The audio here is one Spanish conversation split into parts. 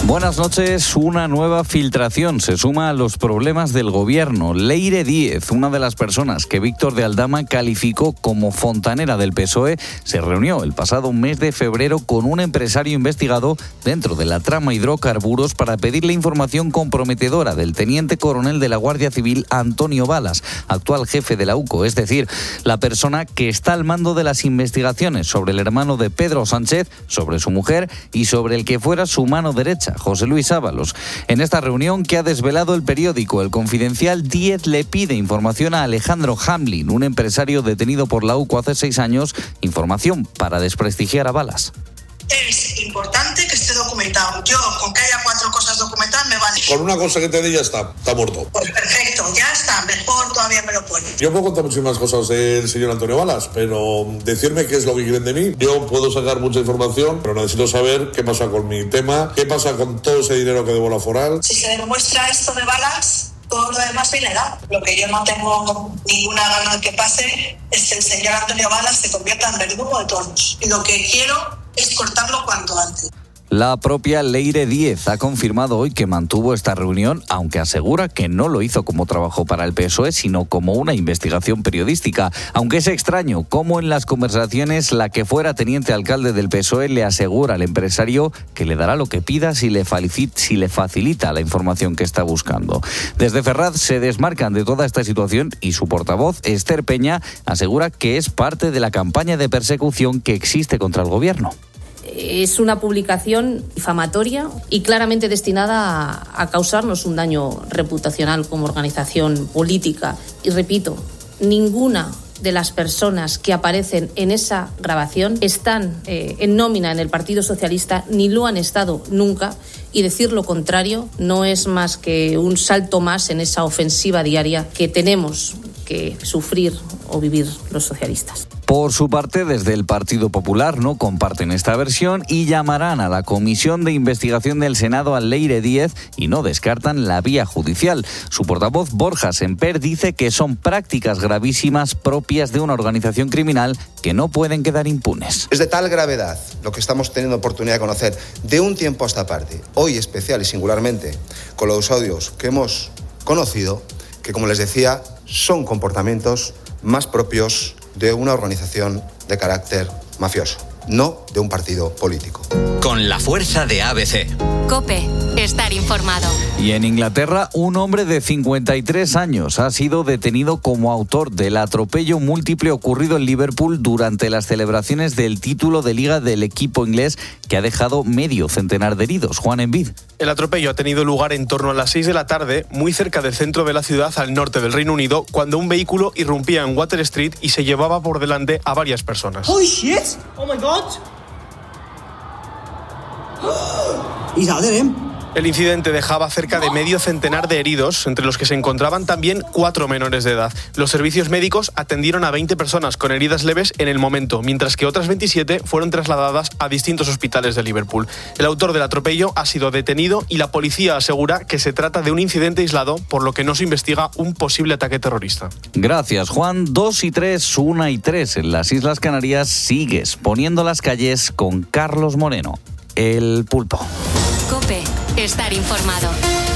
Buenas noches. Una nueva filtración se suma a los problemas del gobierno. Leire Díez, una de las personas que Víctor de Aldama calificó como fontanera del PSOE, se reunió el pasado mes de febrero con un empresario investigado dentro de la trama hidrocarburos para pedirle información comprometedora del teniente coronel de la Guardia Civil Antonio Balas, actual jefe de la UCO, es decir, la persona que está al mando de las investigaciones sobre el hermano de Pedro Sánchez, sobre su mujer y sobre el que fuera su mano derecha, José Luis Ábalos. En esta reunión que ha desvelado el periódico El Confidencial, Díez le pide información a Alejandro Hamlin, un empresario detenido por la UCO hace 6 años, información para desprestigiar a Balas. Es importante que esté documentado. Yo, con que haya 4 cosas documentadas, me vale. Con una cosa que te diga está muerto. Pues perfecto, ya está, mejor todavía me lo pone. Yo puedo contar muchísimas cosas del señor Antonio Balas, pero decirme qué es lo que quieren de mí. Yo puedo sacar mucha información, pero necesito saber qué pasa con mi tema, qué pasa con todo ese dinero que debo a la foral. Si se demuestra esto de Balas, todo lo demás viene da. Lo que yo no tengo ninguna gana de que pase es que el señor Antonio Balas se convierta en verdugo de todos. Y lo que quiero es cortarlo cuanto antes. La propia Leire Díez ha confirmado hoy que mantuvo esta reunión, aunque asegura que no lo hizo como trabajo para el PSOE, sino como una investigación periodística. Aunque es extraño cómo en las conversaciones la que fuera teniente alcalde del PSOE le asegura al empresario que le dará lo que pida si le facilita la información que está buscando. Desde Ferraz se desmarcan de toda esta situación y su portavoz, Esther Peña, asegura que es parte de la campaña de persecución que existe contra el gobierno. Es una publicación difamatoria y claramente destinada a causarnos un daño reputacional como organización política. Y repito, ninguna de las personas que aparecen en esa grabación están en nómina en el Partido Socialista, ni lo han estado nunca, y decir lo contrario no es más que un salto más en esa ofensiva diaria que tenemos que sufrir o vivir los socialistas. Por su parte, desde el Partido Popular no comparten esta versión y llamarán a la Comisión de Investigación del Senado a Leire Díez y no descartan la vía judicial. Su portavoz, Borja Semper, dice que son prácticas gravísimas propias de una organización criminal que no pueden quedar impunes. Es de tal gravedad lo que estamos teniendo oportunidad de conocer de un tiempo a esta parte, hoy especial y singularmente con los audios que hemos conocido, que, como les decía, son comportamientos más propios de una organización de carácter mafioso, no de un partido político. Con la fuerza de ABC. COPE. Estar informado. Y en Inglaterra, un hombre de 53 años ha sido detenido como autor del atropello múltiple ocurrido en Liverpool durante las celebraciones del título de Liga del equipo inglés, que ha dejado medio centenar de heridos. Juan Envid. El atropello ha tenido lugar en torno a las 6 de la tarde, muy cerca del centro de la ciudad al norte del Reino Unido, cuando un vehículo irrumpía en Water Street y se llevaba por delante a varias personas. ¡Holy shit! ¡Oh my God! He's out there, him. El incidente dejaba cerca de medio centenar de heridos, entre los que se encontraban también 4 menores de edad. Los servicios médicos atendieron a 20 personas con heridas leves en el momento, mientras que otras 27 fueron trasladadas a distintos hospitales de Liverpool. El autor del atropello ha sido detenido y la policía asegura que se trata de un incidente aislado, por lo que no se investiga un posible ataque terrorista. Gracias, Juan. 2 y 3, 1 y 3 en las Islas Canarias. Sigues poniendo las calles con Carlos Moreno, el Pulpo. COPE. Estar informado.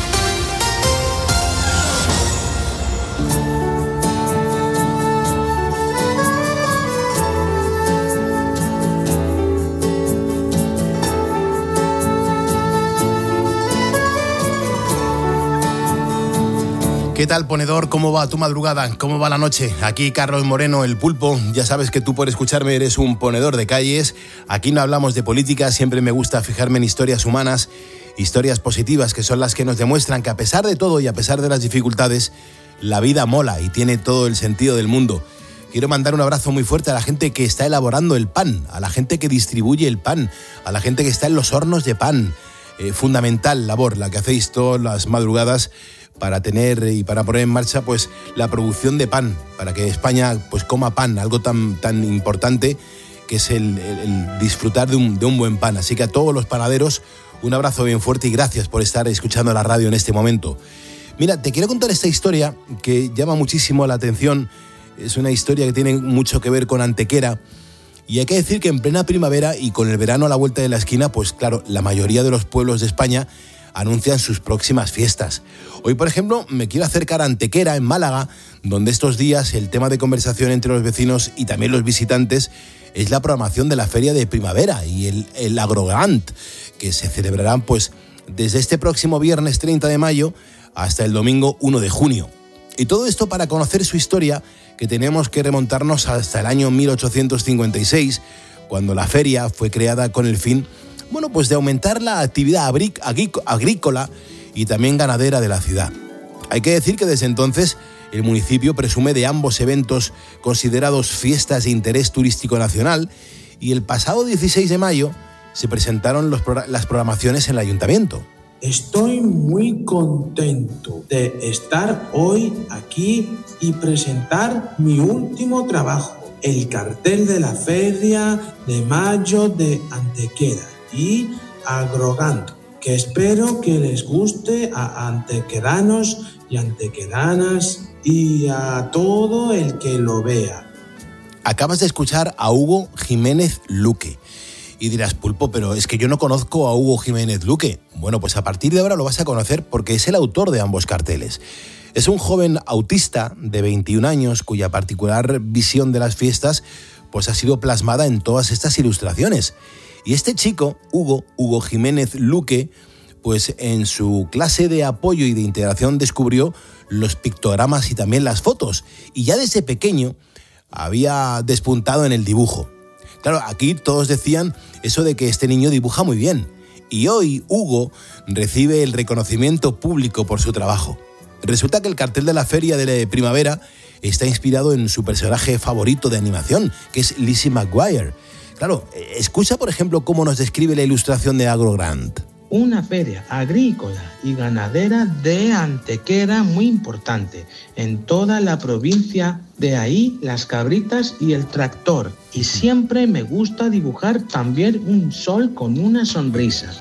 ¿Qué tal, ponedor? ¿Cómo va tu madrugada? ¿Cómo va la noche? Aquí Carlos Moreno, el Pulpo. Ya sabes que tú, por escucharme, eres un ponedor de calles. Aquí no hablamos de política, siempre me gusta fijarme en historias humanas, historias positivas, que son las que nos demuestran que a pesar de todo y a pesar de las dificultades, la vida mola y tiene todo el sentido del mundo. Quiero mandar un abrazo muy fuerte a la gente que está elaborando el pan, a la gente que distribuye el pan, a la gente que está en los hornos de pan. Fundamental labor la que hacéis todas las madrugadas para tener y para poner en marcha pues la producción de pan, para que España pues coma pan, algo tan importante que es el disfrutar de un buen pan. Así que a todos los panaderos, un abrazo bien fuerte y gracias por estar escuchando la radio en este momento. Mira, te quiero contar esta historia que llama muchísimo la atención. Es una historia que tiene mucho que ver con Antequera Y hay que decir que en plena primavera y con el verano a la vuelta de la esquina, pues claro, la mayoría de los pueblos de España anuncian sus próximas fiestas. Hoy, por ejemplo, me quiero acercar a Antequera, en Málaga, donde estos días el tema de conversación entre los vecinos y también los visitantes es la programación de la Feria de Primavera y el Agrogrant, que se celebrarán pues desde este próximo viernes 30 de mayo hasta el domingo 1 de junio. Y todo esto para conocer su historia, que tenemos que remontarnos hasta el año 1856, cuando la feria fue creada con el fin, pues de aumentar la actividad agrícola y también ganadera de la ciudad. Hay que decir que desde entonces el municipio presume de ambos eventos considerados fiestas de interés turístico nacional, y el pasado 16 de mayo se presentaron las programaciones en el ayuntamiento. Estoy muy contento de estar hoy aquí y presentar mi último trabajo, el cartel de la Feria de Mayo de Antequera y Agrogant, que espero que les guste a antequeranos y antequeranas y a todo el que lo vea. Acabas de escuchar a Hugo Jiménez Luque. Y dirás, Pulpo, pero es que yo no conozco a Hugo Jiménez Luque. Bueno, pues a partir de ahora lo vas a conocer porque es el autor de ambos carteles. Es un joven autista de 21 años cuya particular visión de las fiestas pues ha sido plasmada en todas estas ilustraciones. Y este chico, Hugo Jiménez Luque, pues en su clase de apoyo y de integración descubrió los pictogramas y también las fotos. Y ya desde pequeño había despuntado en el dibujo. Claro, aquí todos decían eso de que este niño dibuja muy bien. Y hoy Hugo recibe el reconocimiento público por su trabajo. Resulta que el cartel de la Feria de Primavera está inspirado en su personaje favorito de animación, que es Lizzie McGuire. Claro, escucha por ejemplo cómo nos describe la ilustración de Agrogrant. Una feria agrícola y ganadera de Antequera muy importante en toda la provincia, de ahí las cabritas y el tractor. Y siempre me gusta dibujar también un sol con una sonrisa.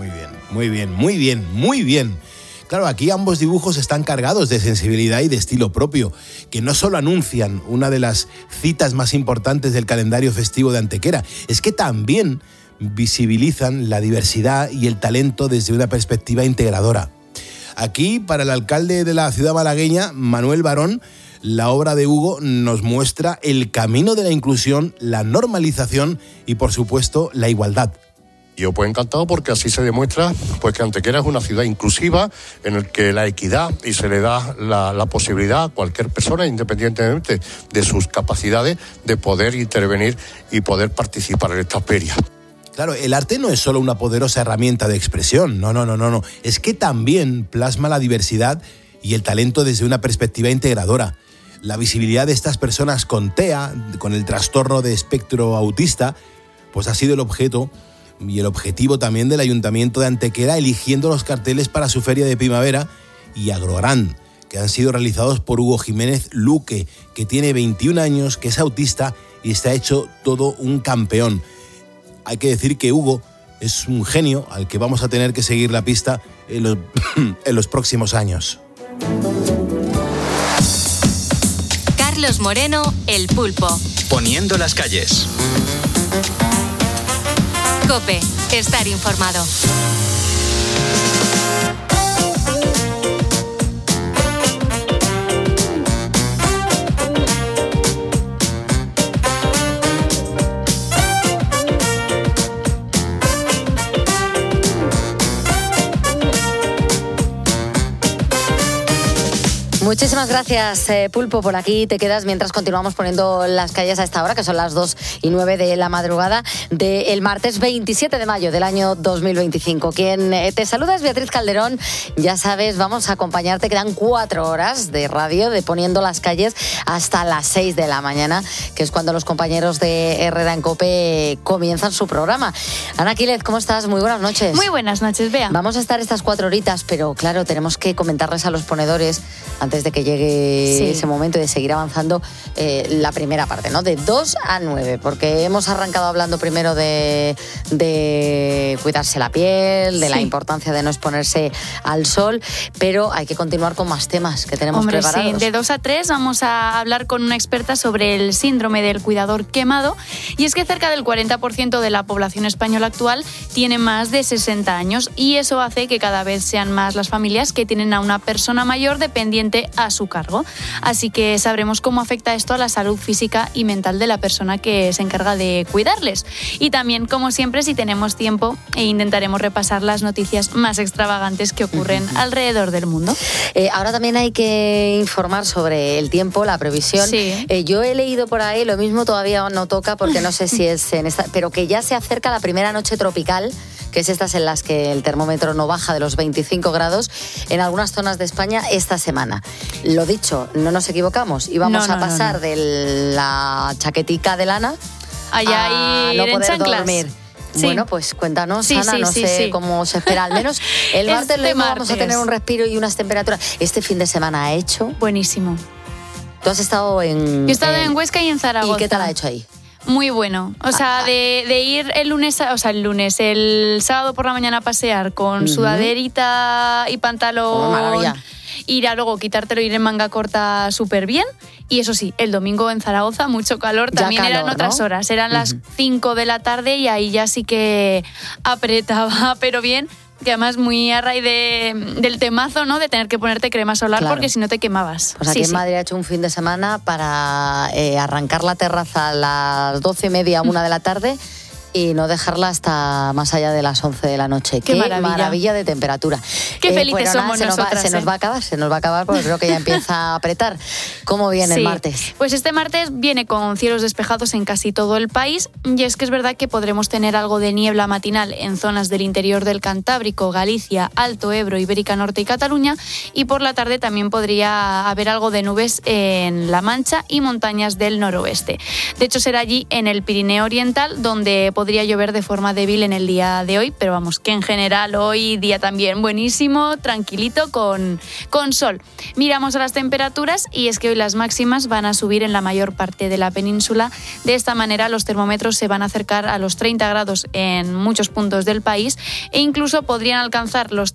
Muy bien. Claro, aquí ambos dibujos están cargados de sensibilidad y de estilo propio, que no solo anuncian una de las citas más importantes del calendario festivo de Antequera, es que también visibilizan la diversidad y el talento desde una perspectiva integradora. Aquí, para el alcalde de la ciudad malagueña, Manuel Barón, la obra de Hugo nos muestra el camino de la inclusión, la normalización y, por supuesto, la igualdad. Yo pues encantado porque así se demuestra pues que Antequera es una ciudad inclusiva en el que la equidad y se le da la posibilidad a cualquier persona, independientemente de sus capacidades, de poder intervenir y poder participar en esta feria. Claro, el arte no es solo una poderosa herramienta de expresión, no. Es que también plasma la diversidad y el talento desde una perspectiva integradora. La visibilidad de estas personas con TEA, con el trastorno de espectro autista, pues ha sido el objeto y el objetivo también del Ayuntamiento de Antequera, eligiendo los carteles para su Feria de Primavera y Agrogrant, que han sido realizados por Hugo Jiménez Luque, que tiene 21 años, que es autista y está hecho todo un campeón. Hay que decir que Hugo es un genio al que vamos a tener que seguir la pista en los próximos años. Carlos Moreno, El Pulpo. Poniendo las calles. COPE, estar informado. Muchísimas gracias, Pulpo. Por aquí te quedas mientras continuamos poniendo las calles a esta hora, que son las 2:09 de la madrugada del martes 27 de mayo del año 2025. Quien te saluda es Beatriz Calderón. Ya sabes, vamos a acompañarte. Quedan 4 horas de radio de Poniendo las calles hasta las 6 de la mañana, que es cuando los compañeros de Herrera en COPE comienzan su programa. Ana Quílez, ¿cómo estás? Muy buenas noches. Muy buenas noches, Bea. Vamos a estar estas 4 horitas, pero claro, tenemos que comentarles a los ponedores, antes antes de que llegue ese momento y de seguir avanzando la primera parte, ¿no? De 2 a 9, porque hemos arrancado hablando primero de cuidarse la piel, de la importancia de no exponerse al sol, pero hay que continuar con más temas que tenemos preparados. Sí, de 2 a 3 vamos a hablar con una experta sobre el síndrome del cuidador quemado, y es que cerca del 40% de la población española actual tiene más de 60 años y eso hace que cada vez sean más las familias que tienen a una persona mayor dependiente a su cargo. Así que sabremos cómo afecta esto a la salud física y mental de la persona que se encarga de cuidarles. Y también, como siempre, si tenemos tiempo, intentaremos repasar las noticias más extravagantes que ocurren alrededor del mundo. Ahora también hay que informar sobre el tiempo, la previsión. Sí. Yo he leído por ahí, lo mismo todavía no toca porque no sé si es en esta, pero que ya se acerca la primera noche tropical, que es estas en las que el termómetro no baja de los 25 grados en algunas zonas de España esta semana. Lo dicho, no nos equivocamos, íbamos a pasar de la chaquetica de lana allá a ir no en poder chanclas. dormir. Sí. Bueno, pues cuéntanos, Ana, no sé cómo se espera. Al menos el martes vamos a tener un respiro y unas temperaturas. Este fin de semana ha hecho... Buenísimo. ¿Tú has estado en...? Yo he estado en Huesca y en Zaragoza. ¿Y qué tal ha hecho ahí? Muy bueno. O sea, de ir el sábado por la mañana a pasear con sudaderita y pantalón. Maravilla. Ir a luego quitártelo, ir en manga corta súper bien. Y eso sí, el domingo en Zaragoza, mucho calor. También calor, eran otras horas. Eran las 5 de la tarde y ahí ya sí que apretaba, pero bien. Que además muy a raíz del temazo, ¿no? De tener que ponerte crema solar porque si no te quemabas. Pues aquí en Madrid ha hecho un fin de semana para arrancar la terraza a las 12:30, 1 de la tarde y no dejarla hasta más allá de las 11 de la noche. Qué maravilla de temperatura. Qué felices somos nosotras. Se nos va a acabar porque creo que ya empieza a apretar. ¿Cómo viene el martes? Pues este martes viene con cielos despejados en casi todo el país y es que es verdad que podremos tener algo de niebla matinal en zonas del interior del Cantábrico, Galicia, Alto Ebro, Ibérica Norte y Cataluña, y por la tarde también podría haber algo de nubes en La Mancha y montañas del noroeste. De hecho, será allí en el Pirineo Oriental donde podría llover de forma débil en el día de hoy, pero vamos, que en general hoy día también buenísimo, tranquilito, con sol. Miramos a las temperaturas y es que hoy las máximas van a subir en la mayor parte de la península. De esta manera los termómetros se van a acercar a los 30 grados en muchos puntos del país e incluso podrían alcanzar los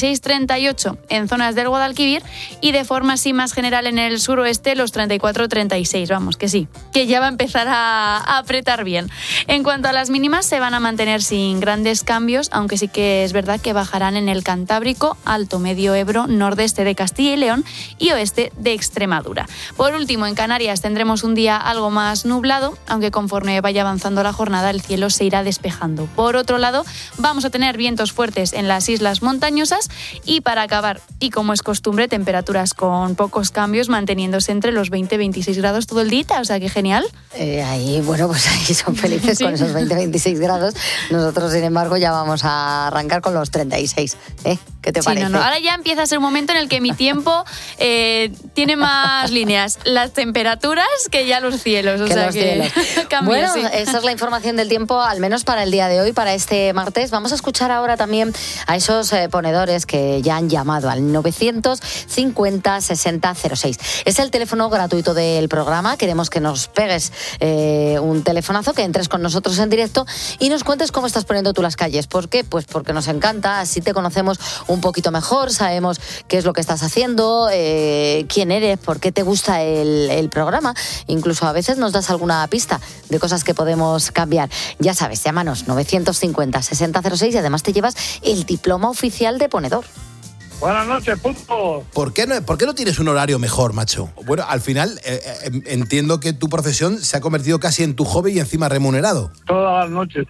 36-38 en zonas del Guadalquivir y de forma así más general en el suroeste los 34-36. Vamos, que sí, que ya va a empezar a apretar bien. En cuanto a las mínimas, se van a mantener sin grandes cambios, aunque sí que es verdad que bajarán en el Cantábrico, Alto Medio Ebro, nordeste de Castilla y León y oeste de Extremadura. Por último, en Canarias tendremos un día algo más nublado, aunque conforme vaya avanzando la jornada el cielo se irá despejando. Por otro lado, vamos a tener vientos fuertes en las islas montañosas y para acabar, y como es costumbre, temperaturas con pocos cambios manteniéndose entre los 20-26 grados todo el día, o sea que genial. Ahí son felices con esos 20-26 grados. Nosotros, sin embargo, ya vamos a arrancar con los 36. ¿Qué te parece? No. Ahora ya empieza a ser un momento en el que mi tiempo tiene más líneas. Las temperaturas que ya los cielos. Bueno, esa es la información del tiempo, al menos para el día de hoy, para este martes. Vamos a escuchar ahora también a esos ponedores que ya han llamado al 950 60 06. Es el teléfono gratuito del programa. Queremos que nos pegues un telefonazo, que entres con nosotros en directo y nos cuentes cómo estás poniendo tú las calles. ¿Por qué? Pues porque nos encanta, así te conocemos un poquito mejor, sabemos qué es lo que estás haciendo, quién eres, por qué te gusta el programa. Incluso a veces nos das alguna pista de cosas que podemos cambiar. Ya sabes, llámanos 950 60 06 y además te llevas el diploma oficial de ponedor. Buenas noches, punto. ¿Por qué no tienes un horario mejor, macho? Bueno, al final entiendo que tu profesión se ha convertido casi en tu hobby y encima remunerado. Todas las noches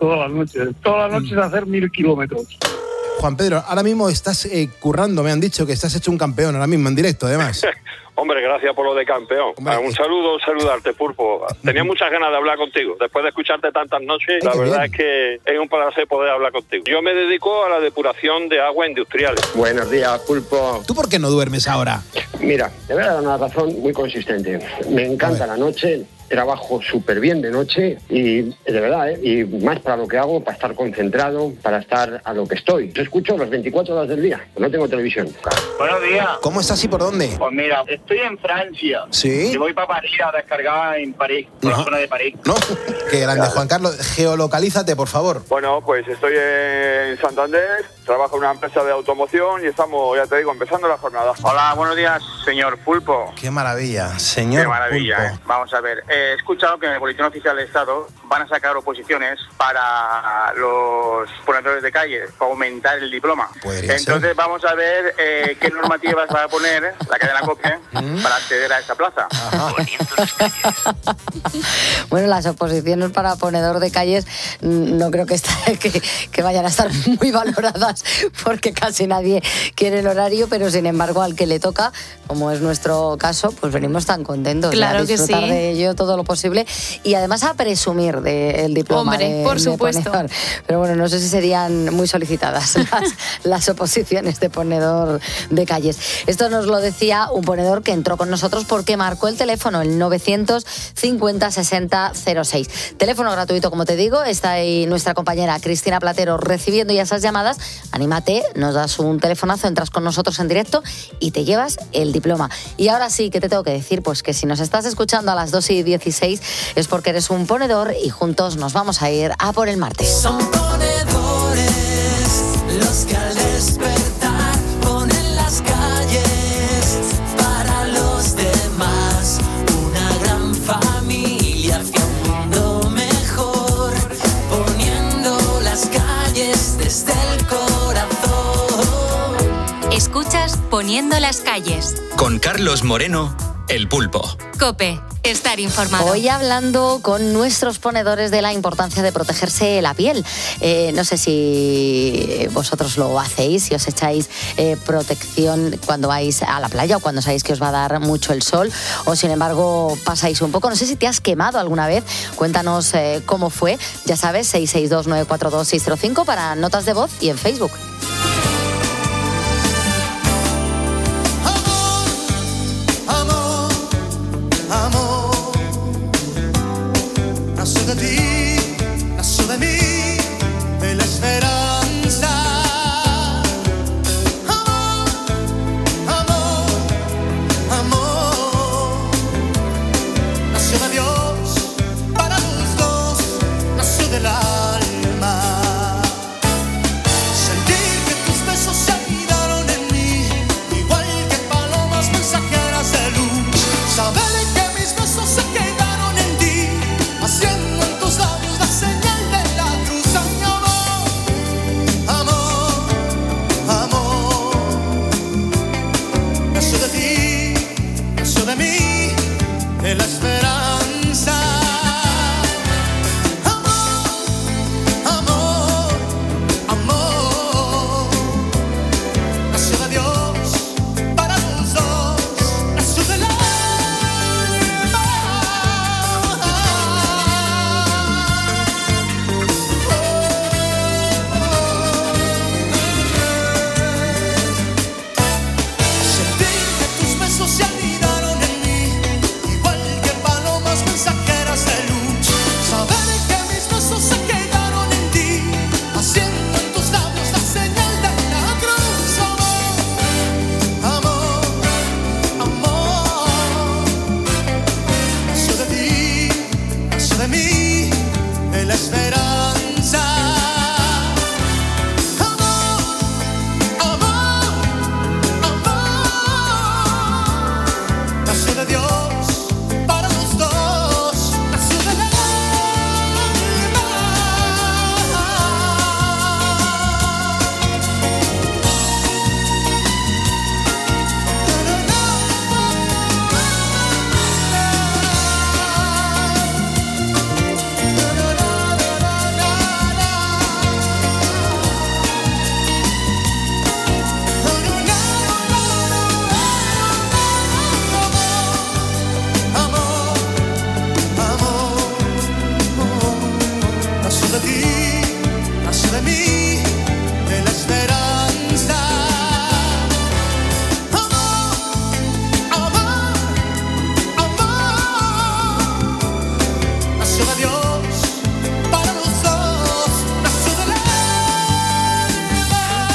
hacer 1000 kilómetros. Juan Pedro, ahora mismo estás currando, me han dicho que estás hecho un campeón ahora mismo en directo, además. Hombre, gracias por lo de campeón. Un saludo, saludarte, Pulpo. Tenía muchas ganas de hablar contigo. Después de escucharte tantas noches, la verdad es que es un placer poder hablar contigo. Yo me dedico a la depuración de aguas industriales. Buenos días, Pulpo. ¿Tú por qué no duermes ahora? Mira, te voy a dar una razón muy consistente. Me encanta la noche, trabajo súper bien de noche y de verdad, y más para lo que hago, para estar concentrado, para estar a lo que estoy. Yo escucho las 24 horas del día, no tengo televisión. Buenos días. ¿Cómo estás y por dónde? Pues mira, estoy en Francia. ¿Sí? Y voy para París a descargar en París, por la zona de París. No, qué grande, Juan Carlos. Geolocalízate, por favor. Bueno, pues estoy en Santander, trabajo en una empresa de automoción y estamos, ya te digo, empezando la jornada. Hola, buenos días, señor Pulpo. Qué maravilla, señor. Qué maravilla, Pulpo. Vamos a ver, he escuchado que en el Boletín Oficial del Estado van a sacar oposiciones para los ponedores de calle, para aumentar el diploma. Entonces vamos a ver qué normativas va a poner la cadena COPE para acceder a esa plaza. Bueno, las oposiciones para ponedor de calles no creo que vayan a estar muy valoradas porque casi nadie quiere el horario, pero sin embargo al que le toca, como es nuestro caso, pues venimos tan contentos claro a disfrutar que sí. de ello todo lo posible y además a presumir del diploma. Hombre, por supuesto. Ponedor. Pero bueno, no sé si serían muy solicitadas las oposiciones de ponedor de calles. Esto nos lo decía un ponedor que entró con nosotros porque marcó el teléfono, el 950 60 06. Teléfono gratuito, como te digo. Está ahí nuestra compañera Cristina Platero recibiendo ya esas llamadas. Anímate, nos das un telefonazo, entras con nosotros en directo y te llevas el diploma. Y ahora sí, ¿qué te tengo que decir? Pues que si nos estás escuchando a las 2:16 es porque eres un ponedor y juntos nos vamos a ir a por el martes. Son ponedores los que al despertar ponen las calles para los demás. Una gran familia hacia un mundo mejor, poniendo las calles desde el corazón. Escuchas Poniendo las calles. Con Carlos Moreno, El Pulpo. COPE. Estar informado. Hoy hablando con nuestros ponedores de la importancia de protegerse la piel. No sé si vosotros lo hacéis, si os echáis protección cuando vais a la playa o cuando sabéis que os va a dar mucho el sol, o sin embargo pasáis un poco. No sé si te has quemado alguna vez. Cuéntanos cómo fue. Ya sabes, 662-942-605 para notas de voz y en Facebook. Nació de ti, nació de mí, de la esperanza. Amor, amor, amor. Nació de Dios para los dos, nació del alma. Sentir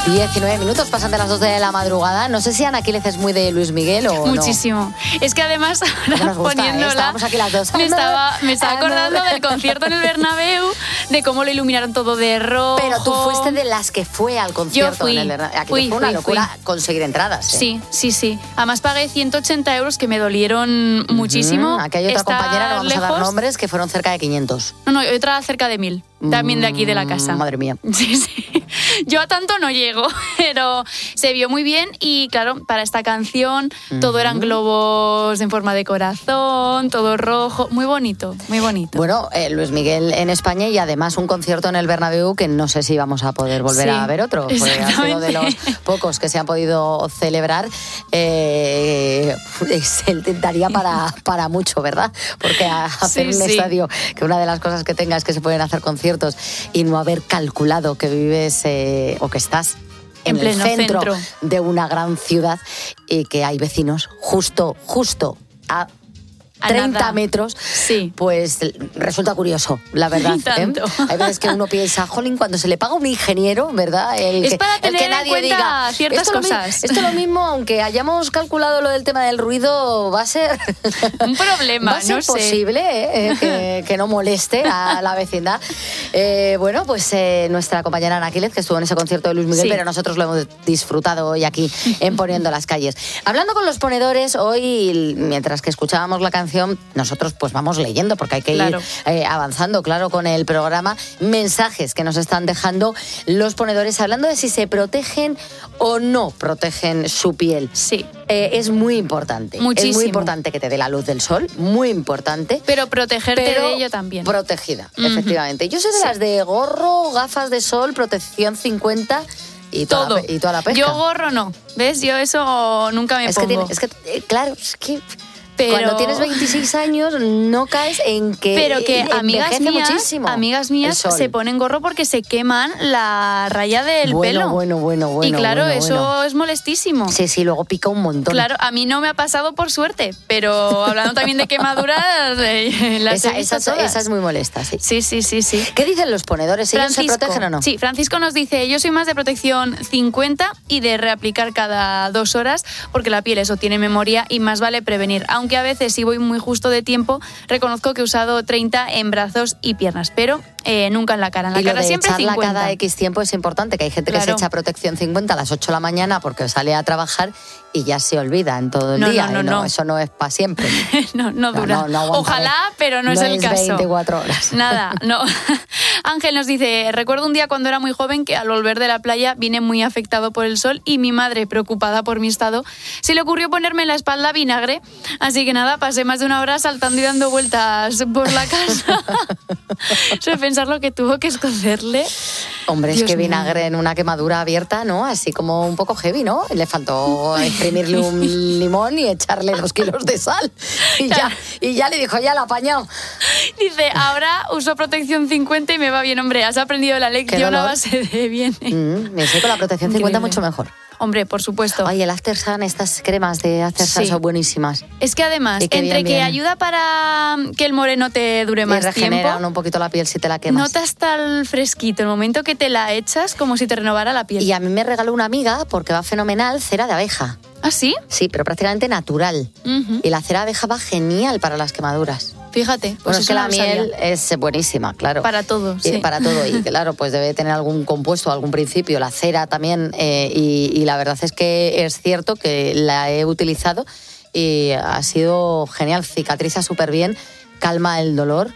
19 minutos pasan de las 2 de la madrugada. No sé si Ana Aquiles es muy de Luis Miguel o Muchísimo. Es que además, ahora poniéndola, estábamos aquí las dos. me estaba acordando del concierto en el Bernabéu, de cómo lo iluminaron todo de rojo. Pero tú fuiste de las que fue al concierto. Yo fui. En el Bernabéu. Fue una locura conseguir entradas. Sí. Además pagué 180 euros que me dolieron muchísimo. Aquí hay otra compañera, no vamos a dar nombres, que fueron cerca de 500. No, otra cerca de 1000. También de aquí de la casa. Madre mía. Sí. Yo a tanto no llego, pero se vio muy bien y claro, para esta canción todo eran globos en forma de corazón, todo rojo, muy bonito, muy bonito. Bueno, Luis Miguel en España y además un concierto en el Bernabéu que no sé si vamos a poder volver a ver otro, porque ha sido de los pocos que se han podido celebrar. Se daría para mucho, ¿verdad? Porque hacer un estadio, que una de las cosas que tenga es que se pueden hacer conciertos y no haber calculado que vives o que estás en el centro de una gran ciudad y que hay vecinos justo a 30 metros, pues resulta curioso, la verdad. Hay veces que uno piensa, jolín, cuando se le paga a un ingeniero, ¿verdad? Para tener que nadie en cuenta diga ciertas cosas. Esto lo mismo, aunque hayamos calculado lo del tema del ruido, va a ser un problema. Va a ser posible que no moleste a la vecindad. Bueno, pues nuestra compañera Ana Aquiles, que estuvo en ese concierto de Luis Miguel, pero nosotros lo hemos disfrutado hoy aquí en Poniendo las Calles. Hablando con los ponedores, hoy, mientras que escuchábamos la canción, nosotros pues vamos leyendo porque hay que ir avanzando, claro, con el programa. Mensajes que nos están dejando los ponedores hablando de si se protegen o no protegen su piel. Sí. Es muy importante. Muchísimo. Es muy importante que te dé la luz del sol, muy importante. Pero protegerte de ello también. Protegida, efectivamente. Yo soy de las de gorro, gafas de sol, protección 50... Y toda la pesca. Yo gorro no, ¿ves? Yo eso nunca me pongo. Claro, es que... Cuando tienes 26 años no caes en que... Pero que amigas mías se ponen gorro porque se queman la raya del pelo. Bueno. Y claro, eso es molestísimo. Sí, luego pica un montón. Claro, a mí no me ha pasado por suerte, pero hablando también de quemaduras, esa es muy molesta, sí. Sí. ¿Qué dicen los ponedores? ¿Ellos se protegen o no? Sí, Francisco nos dice, yo soy más de protección 50 y de reaplicar cada 2 horas porque la piel eso tiene memoria y más vale prevenir. Aunque a veces si voy muy justo de tiempo, reconozco que he usado 30 en brazos y piernas, pero nunca en la cara. En la cara siempre 50. Cada X tiempo es importante, que hay gente que se echa protección 50 a las 8 de la mañana porque sale a trabajar y ya se olvida en todo el día. No, eso no es para siempre. no dura. Ojalá, pero no es el caso. 24 horas. Nada, no. Ángel nos dice, recuerdo un día cuando era muy joven que al volver de la playa vine muy afectado por el sol y mi madre, preocupada por mi estado, se le ocurrió ponerme en la espalda vinagre. Así que nada, pasé más de 1 hora saltando y dando vueltas por la casa. Sobre pensar lo que tuvo que esconderle. Hombre, Dios es que vinagre en una quemadura abierta, ¿no? Así como un poco heavy, ¿no? Le faltó exprimirle un limón y echarle 2 kilos de sal. Y ya le dijo, ya la ha apañado. Dice, ahora uso protección 50 y me va bien. Hombre, has aprendido la lección a base de bien. Me sé con la protección 50 mucho mejor. Hombre, por supuesto. Ay, el After Sun, estas cremas de After Sun son buenísimas. Es que además, que ayuda para que el moreno te dure más tiempo. Y regeneran un poquito la piel si te la quemas. Notas tal fresquito el momento que te la echas como si te renovara la piel. Y a mí me regaló una amiga, porque va fenomenal, cera de abeja. ¿Ah, sí? Sí, pero prácticamente natural. Y la cera de abeja va genial para las quemaduras. Fíjate. Pues es que la miel es buenísima, claro. Para todo, sí. Para todo. Y claro, pues debe tener algún compuesto, algún principio. La cera también. Y la verdad es que es cierto que la he utilizado y ha sido genial. Cicatriza súper bien, calma el dolor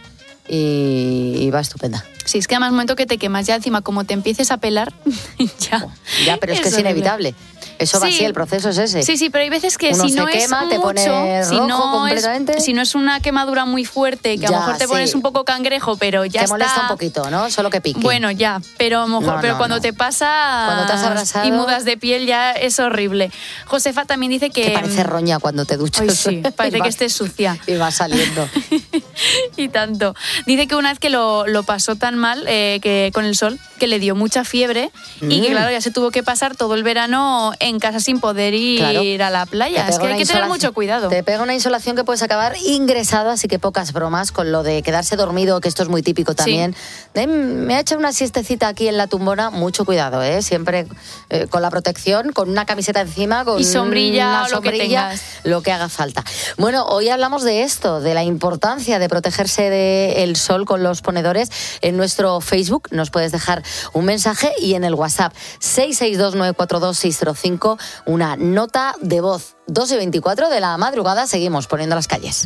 y va estupenda. Sí, es que además, el momento que te quemas ya encima, como te empieces a pelar, Ya, pero es que es inevitable. Eso va así, el proceso es ese. Sí, pero hay veces que uno si no se quema, es te mucho, pone rojo completamente. Si no es una quemadura muy fuerte, que a lo mejor te pones un poco cangrejo, pero ya te molesta un poquito, ¿no? Solo que pique. Bueno, ya, pero a lo mejor, cuando te pasa cuando te has abrazado y mudas de piel ya es horrible. Josefa también dice que parece roña cuando te duchas. Ay, sí, parece que estés sucia. Y va saliendo. Y tanto. Dice que una vez que lo pasó tan mal que con el sol, que le dio mucha fiebre y que claro, ya se tuvo que pasar todo el verano en casa sin poder ir a la playa. Es que hay que tener mucho cuidado. Te pega una insolación que puedes acabar ingresado, así que pocas bromas con lo de quedarse dormido, que esto es muy típico también. Sí. Me ha hecho una siestecita aquí en la tumbona, mucho cuidado, siempre con la protección, con una camiseta encima, con y sombrilla, una sombrilla, lo que haga falta. Bueno, hoy hablamos de esto, de la importancia de protegerse del sol con los ponedores. En nuestro Facebook nos puedes dejar un mensaje y en el WhatsApp 662-942-605 una nota de voz. 2:24 de la madrugada, seguimos poniendo las calles.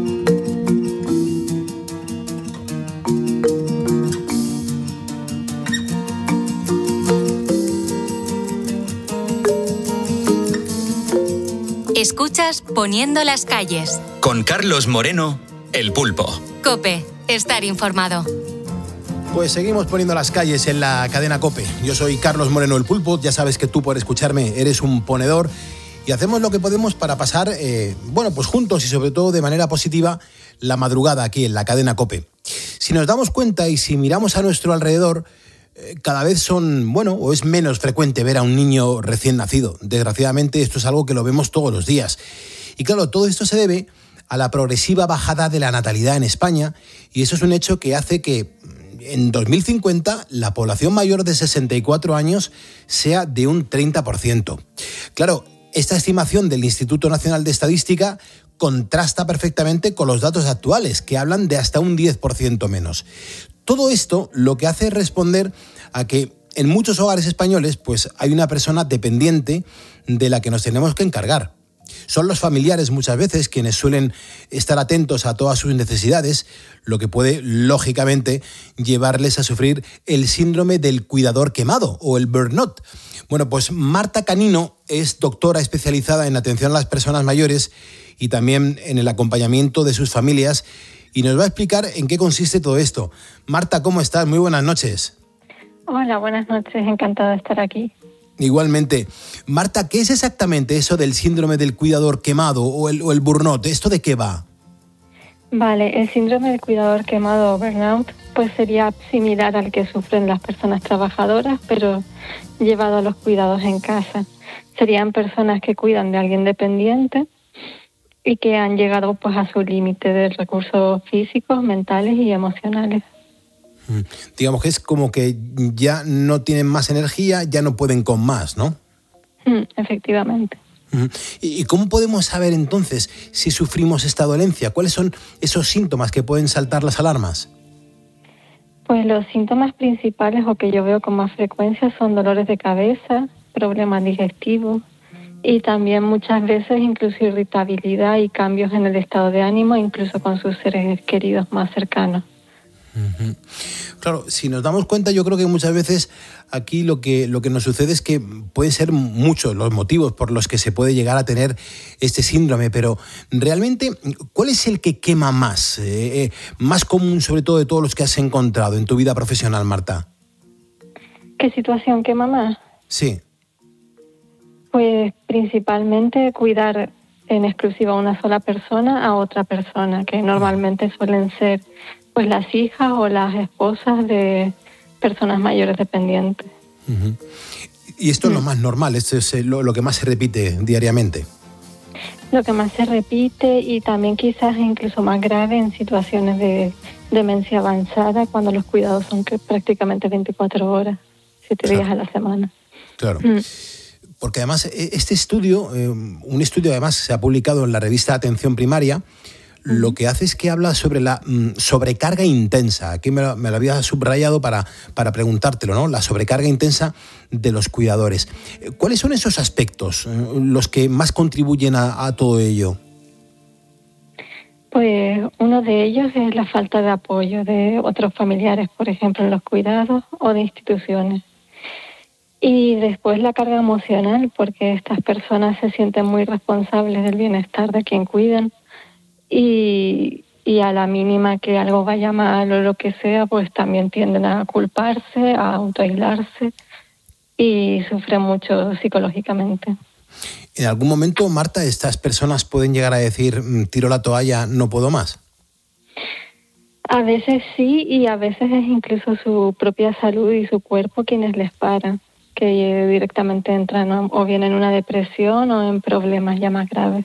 Escuchas Poniendo las calles. Con Carlos Moreno, El Pulpo. COPE, estar informado. Pues seguimos poniendo las calles en la cadena COPE. Yo soy Carlos Moreno, El Pulpo. Ya sabes que tú por escucharme eres un ponedor. Y hacemos lo que podemos para pasar, pues juntos y sobre todo de manera positiva, la madrugada aquí en la cadena COPE. Si nos damos cuenta y si miramos a nuestro alrededor, cada vez o es menos frecuente ver a un niño recién nacido. Desgraciadamente esto es algo que lo vemos todos los días. Y claro, todo esto se debe a la progresiva bajada de la natalidad en España, y eso es un hecho que hace que en 2050 la población mayor de 64 años sea de un 30%. Claro, esta estimación del Instituto Nacional de Estadística contrasta perfectamente con los datos actuales, que hablan de hasta un 10% menos. Todo esto lo que hace es responder a que en muchos hogares españoles pues hay una persona dependiente de la que nos tenemos que encargar. Son los familiares muchas veces quienes suelen estar atentos a todas sus necesidades, lo que puede, lógicamente, llevarles a sufrir el síndrome del cuidador quemado o el burnout. Bueno, pues Marta Canino es doctora especializada en atención a las personas mayores y también en el acompañamiento de sus familias, y nos va a explicar en qué consiste todo esto. Marta, ¿cómo estás? Muy buenas noches. Hola, buenas noches. Encantada de estar aquí. Igualmente. Marta, ¿qué es exactamente eso del síndrome del cuidador quemado o el burnout? ¿Esto de qué va? Vale, el síndrome del cuidador quemado o burnout pues sería similar al que sufren las personas trabajadoras, pero llevado a los cuidados en casa. Serían personas que cuidan de alguien dependiente y que han llegado pues a su límite de recursos físicos, mentales y emocionales. Digamos que es como que ya no tienen más energía, ya no pueden con más, ¿no? Efectivamente. ¿Y cómo podemos saber entonces si sufrimos esta dolencia? ¿Cuáles son esos síntomas que pueden saltar las alarmas? Pues los síntomas principales o que yo veo con más frecuencia son dolores de cabeza, problemas digestivos y también muchas veces incluso irritabilidad y cambios en el estado de ánimo, incluso con sus seres queridos más cercanos. Claro, si nos damos cuenta, yo creo que muchas veces aquí lo que nos sucede es que pueden ser muchos los motivos por los que se puede llegar a tener este síndrome, pero realmente, ¿cuál es el que quema más? Más común, sobre todo, de todos los que has encontrado en tu vida profesional, Marta. ¿Qué situación quema más? Sí. Pues principalmente cuidar en exclusiva a una sola persona a otra persona, que normalmente suelen ser pues las hijas o las esposas de personas mayores dependientes. Y esto es lo más normal, esto es lo que más se repite diariamente. Lo que más se repite y también quizás incluso más grave en situaciones de demencia avanzada, cuando los cuidados son prácticamente 24 horas, 7 días a la semana. Claro. Porque además este estudio, un estudio además se ha publicado en la revista Atención Primaria, lo que hace es que habla sobre la sobrecarga intensa. Aquí me lo había subrayado para preguntártelo, ¿no? La sobrecarga intensa de los cuidadores. ¿Cuáles son esos aspectos los que más contribuyen a todo ello? Pues uno de ellos es la falta de apoyo de otros familiares, por ejemplo, en los cuidados o de instituciones. Y después la carga emocional, porque estas personas se sienten muy responsables del bienestar de quien cuidan. Y a la mínima que algo vaya mal o lo que sea, pues también tienden a culparse, a autoaislarse y sufren mucho psicológicamente. ¿En algún momento, Marta, estas personas pueden llegar a decir, tiro la toalla, no puedo más? A veces sí, y a veces es incluso su propia salud y su cuerpo quienes les paran, que directamente entran o bien en una depresión o en problemas ya más graves.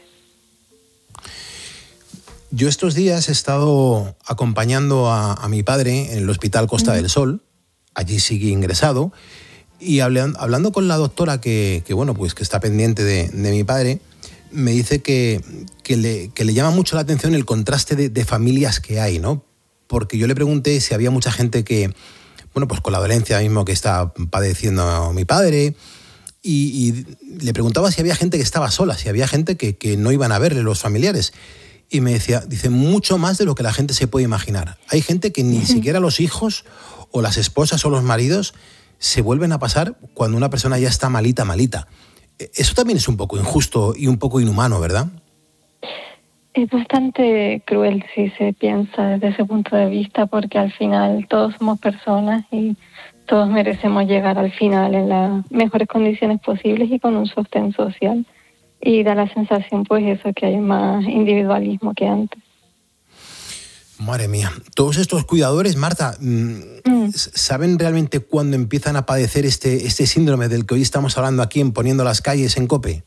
Yo estos días he estado acompañando a mi padre en el Hospital Costa del Sol, allí sigue ingresado, y hablando con la doctora que está pendiente de mi padre, me dice que le llama mucho la atención el contraste de familias que hay, ¿no? Porque yo le pregunté si había mucha gente que, con la dolencia mismo que está padeciendo mi padre, y le preguntaba si había gente que estaba sola, si había gente que no iban a verle los familiares. Y me decía, dice, mucho más de lo que la gente se puede imaginar. Hay gente que ni siquiera los hijos o las esposas o los maridos se vuelven a pasar cuando una persona ya está malita. Eso también es un poco injusto y un poco inhumano, ¿verdad? Es bastante cruel si se piensa desde ese punto de vista, porque al final todos somos personas y todos merecemos llegar al final en las mejores condiciones posibles y con un sostén social. Y da la sensación, pues eso, que hay más individualismo que antes. Madre mía. Todos estos cuidadores, Marta, ¿saben realmente cuándo empiezan a padecer este síndrome del que hoy estamos hablando aquí en Poniendo las Calles en COPE?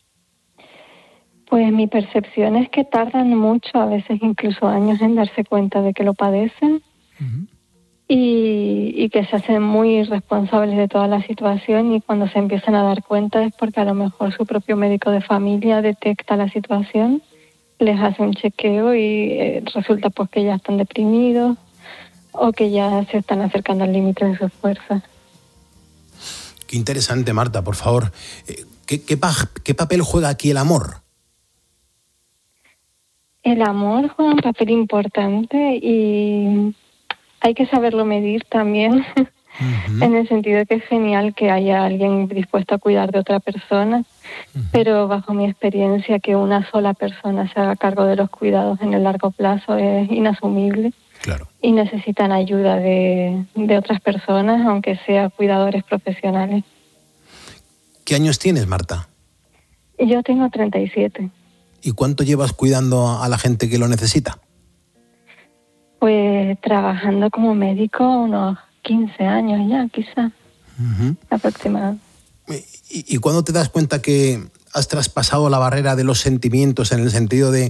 Pues mi percepción es que tardan mucho, a veces incluso años, en darse cuenta de que lo padecen. Y que se hacen muy responsables de toda la situación, y cuando se empiezan a dar cuenta es porque a lo mejor su propio médico de familia detecta la situación, les hace un chequeo y resulta pues que ya están deprimidos o que ya se están acercando al límite de sus fuerzas. Qué interesante, Marta, por favor. ¿Qué papel juega aquí el amor? El amor juega un papel importante y hay que saberlo medir también, en el sentido de que es genial que haya alguien dispuesto a cuidar de otra persona, pero bajo mi experiencia que una sola persona se haga cargo de los cuidados en el largo plazo es inasumible. Claro. Y necesitan ayuda de otras personas, aunque sean cuidadores profesionales. ¿Qué años tienes, Marta? Yo tengo 37. ¿Y cuánto llevas cuidando a la gente que lo necesita? Pues trabajando como médico unos 15 años ya, quizás, aproximadamente. ¿Y cuándo te das cuenta que has traspasado la barrera de los sentimientos en el sentido de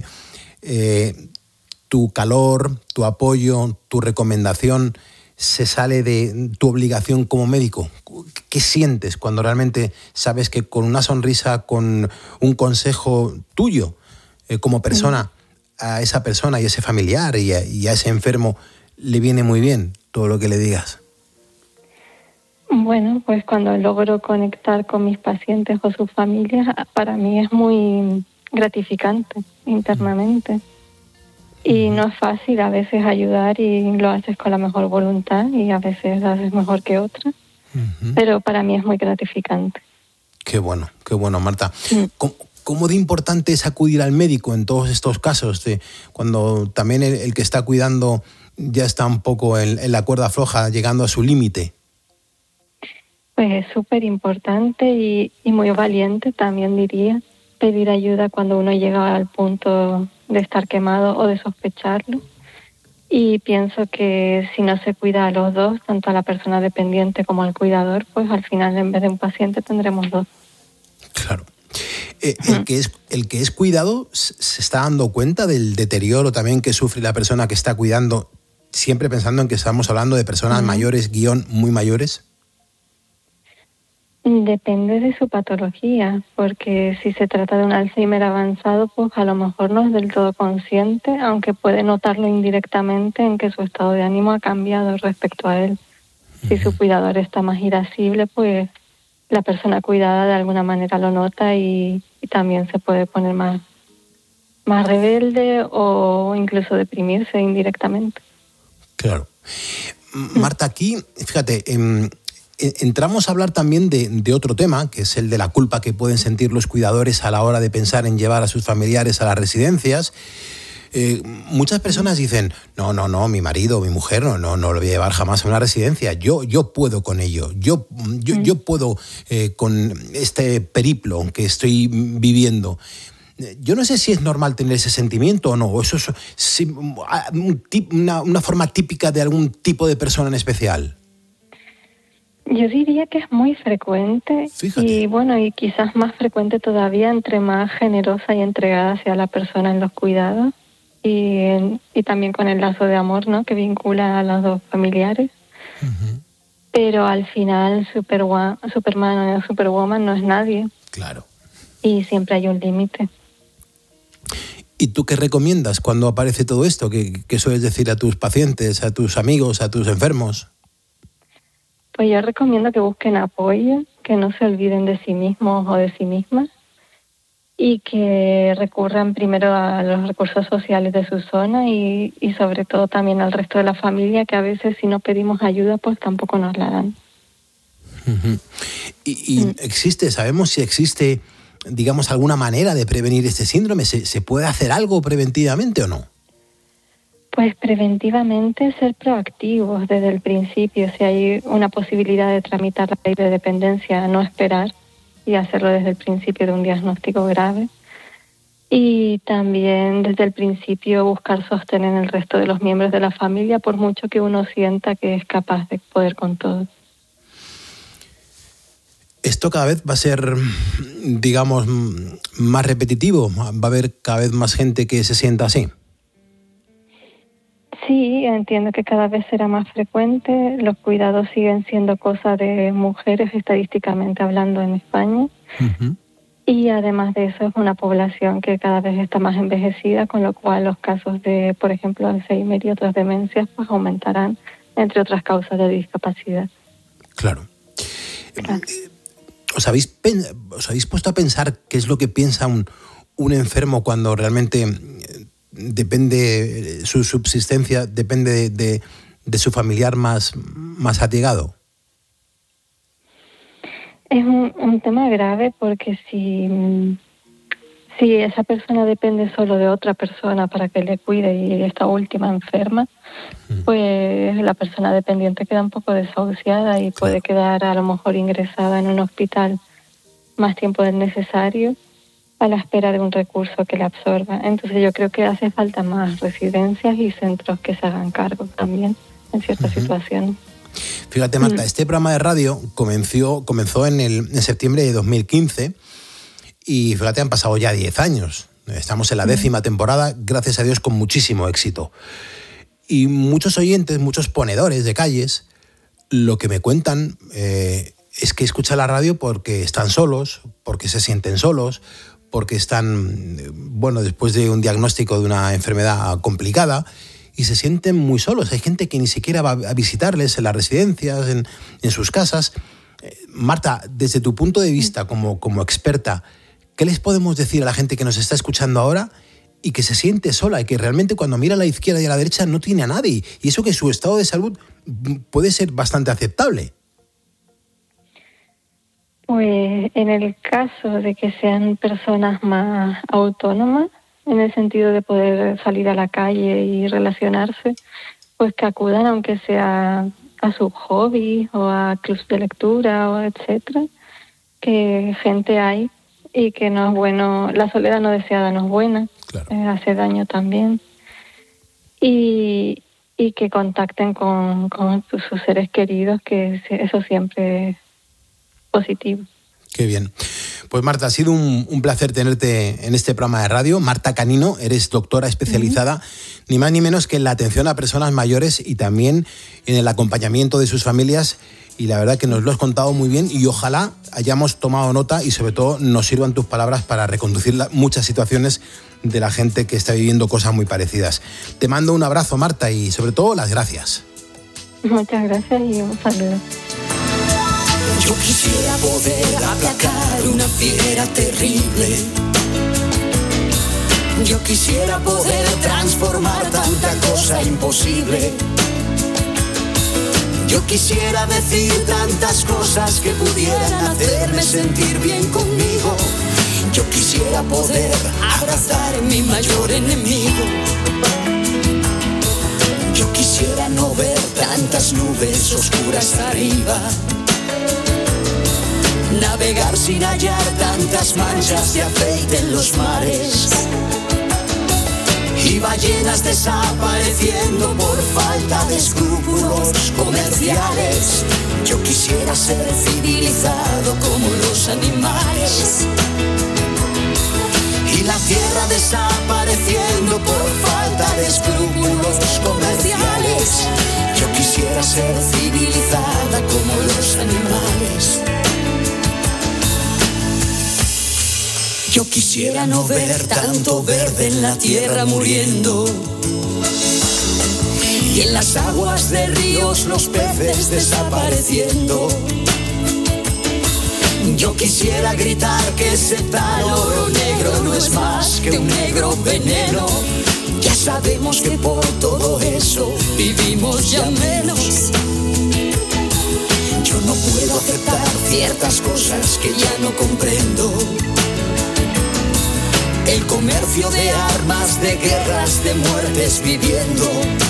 tu calor, tu apoyo, tu recomendación se sale de tu obligación como médico? ¿Qué sientes cuando realmente sabes que con una sonrisa, con un consejo tuyo como persona, a esa persona y a ese familiar y a ese enfermo le viene muy bien todo lo que le digas? Bueno, pues cuando logro conectar con mis pacientes o sus familias, para mí es muy gratificante internamente. Y no es fácil a veces ayudar, y lo haces con la mejor voluntad y a veces lo haces mejor que otras. Pero para mí es muy gratificante. Qué bueno, Marta. ¿Cómo de importante es acudir al médico en todos estos casos? Cuando también el que está cuidando ya está un poco en la cuerda floja, llegando a su límite. Pues es súper importante y muy valiente, también diría, pedir ayuda cuando uno llega al punto de estar quemado o de sospecharlo. Y pienso que si no se cuida a los dos, tanto a la persona dependiente como al cuidador, pues al final en vez de un paciente tendremos dos. Claro. El que es cuidado se está dando cuenta del deterioro también que sufre la persona que está cuidando, siempre pensando en que estamos hablando de personas mayores, muy mayores. Depende de su patología, porque si se trata de un Alzheimer avanzado, pues a lo mejor no es del todo consciente, aunque puede notarlo indirectamente en que su estado de ánimo ha cambiado respecto a él. Si su cuidador está más irascible, pues la persona cuidada de alguna manera lo nota y también se puede poner más rebelde o incluso deprimirse indirectamente. Claro. Marta, aquí, fíjate, entramos a hablar también de otro tema, que es el de la culpa que pueden sentir los cuidadores a la hora de pensar en llevar a sus familiares a las residencias. Muchas personas dicen, no, mi marido, mi mujer, no lo voy a llevar jamás a una residencia. Yo puedo con ello. Yo puedo con este periplo que estoy viviendo. Yo no sé si es normal tener ese sentimiento o no, o eso es una forma típica de algún tipo de persona en especial. Yo diría que es muy frecuente. Fíjate. Y quizás más frecuente todavía entre más generosa y entregada sea la persona en los cuidados y también con el lazo de amor, ¿no?, que vincula a los dos familiares. Uh-huh. Pero al final Superman o Superwoman no es nadie. Claro. Y siempre hay un límite. ¿Y tú qué recomiendas cuando aparece todo esto? ¿Qué sueles decir a tus pacientes, a tus amigos, a tus enfermos? Pues yo recomiendo que busquen apoyo, que no se olviden de sí mismos o de sí mismas y que recurran primero a los recursos sociales de su zona y sobre todo también al resto de la familia, que a veces si no pedimos ayuda pues tampoco nos la dan. Uh-huh. ¿Y sabemos si existe, digamos, alguna manera de prevenir este síndrome? ¿Se puede hacer algo preventivamente o no? Pues preventivamente ser proactivos desde el principio. Si hay una posibilidad de tramitar la ley de dependencia, no esperar y hacerlo desde el principio de un diagnóstico grave. Y también desde el principio buscar sostener el resto de los miembros de la familia, por mucho que uno sienta que es capaz de poder con todo. Esto cada vez va a ser, digamos, más repetitivo. Va a haber cada vez más gente que se sienta así. Sí, entiendo que cada vez será más frecuente. Los cuidados siguen siendo cosa de mujeres, estadísticamente hablando, en España. Uh-huh. Y además de eso, es una población que cada vez está más envejecida, con lo cual los casos de, por ejemplo, Alzheimer y otras demencias, pues aumentarán, entre otras causas de discapacidad. Claro. ¿Os habéis puesto a pensar qué es lo que piensa un enfermo cuando realmente depende su subsistencia, depende de su familiar más allegado? Es un tema grave porque si esa persona depende solo de otra persona para que le cuide y esta última enferma, pues la persona dependiente queda un poco desahuciada y puede quedar a lo mejor ingresada en un hospital más tiempo del necesario a la espera de un recurso que la absorba. Entonces yo creo que hace falta más residencias y centros que se hagan cargo también en ciertas situaciones. Fíjate, Marta, este programa de radio comenzó en septiembre de 2015 y fíjate, han pasado ya 10 años. Estamos en la 10ª temporada, gracias a Dios, con muchísimo éxito. Y muchos oyentes, muchos ponedores de calles, lo que me cuentan es que escuchan la radio porque están solos, porque se sienten solos, porque están, después de un diagnóstico de una enfermedad complicada y se sienten muy solos. Hay gente que ni siquiera va a visitarles en las residencias, en sus casas. Marta, desde tu punto de vista como experta, ¿qué les podemos decir a la gente que nos está escuchando ahora y que se siente sola y que realmente cuando mira a la izquierda y a la derecha no tiene a nadie? Y eso que su estado de salud puede ser bastante aceptable. Pues en el caso de que sean personas más autónomas, en el sentido de poder salir a la calle y relacionarse, pues que acudan aunque sea a sus hobbies o a clubs de lectura o etcétera, que gente hay y que no es bueno, la soledad no deseada no es buena, claro. Hace daño también, y que contacten con sus seres queridos, que eso siempre es positivo. Qué bien. Pues Marta, ha sido un placer tenerte en este programa de radio. Marta Canino, eres doctora especializada, ni más ni menos que en la atención a personas mayores y también en el acompañamiento de sus familias. Y la verdad que nos lo has contado muy bien y ojalá hayamos tomado nota y sobre todo nos sirvan tus palabras para reconducir muchas situaciones de la gente que está viviendo cosas muy parecidas. Te mando un abrazo, Marta, y sobre todo las gracias. Muchas gracias y un saludo. Yo quisiera poder aplacar una fiera terrible. Yo quisiera poder transformar tanta cosa imposible. Yo quisiera decir tantas cosas que pudieran hacerme sentir bien conmigo. Yo quisiera poder abrazar a mi mayor enemigo. Yo quisiera no ver tantas nubes oscuras arriba. navegar sin hallar tantas manchas de aceite en los mares y ballenas desapareciendo por falta de escrúpulos comerciales. Yo quisiera ser civilizado como los animales y la tierra desapareciendo por falta de escrúpulos comerciales. Yo quisiera ser civilizada como los animales. Yo quisiera no ver tanto verde en la tierra muriendo y en las aguas de ríos los peces desapareciendo. Yo quisiera gritar que ese tal oro negro no es más que un negro veneno. Ya sabemos que por todo eso vivimos ya menos. Yo no puedo aceptar ciertas cosas que ya no comprendo. El comercio de armas, de guerras, de muertes viviendo.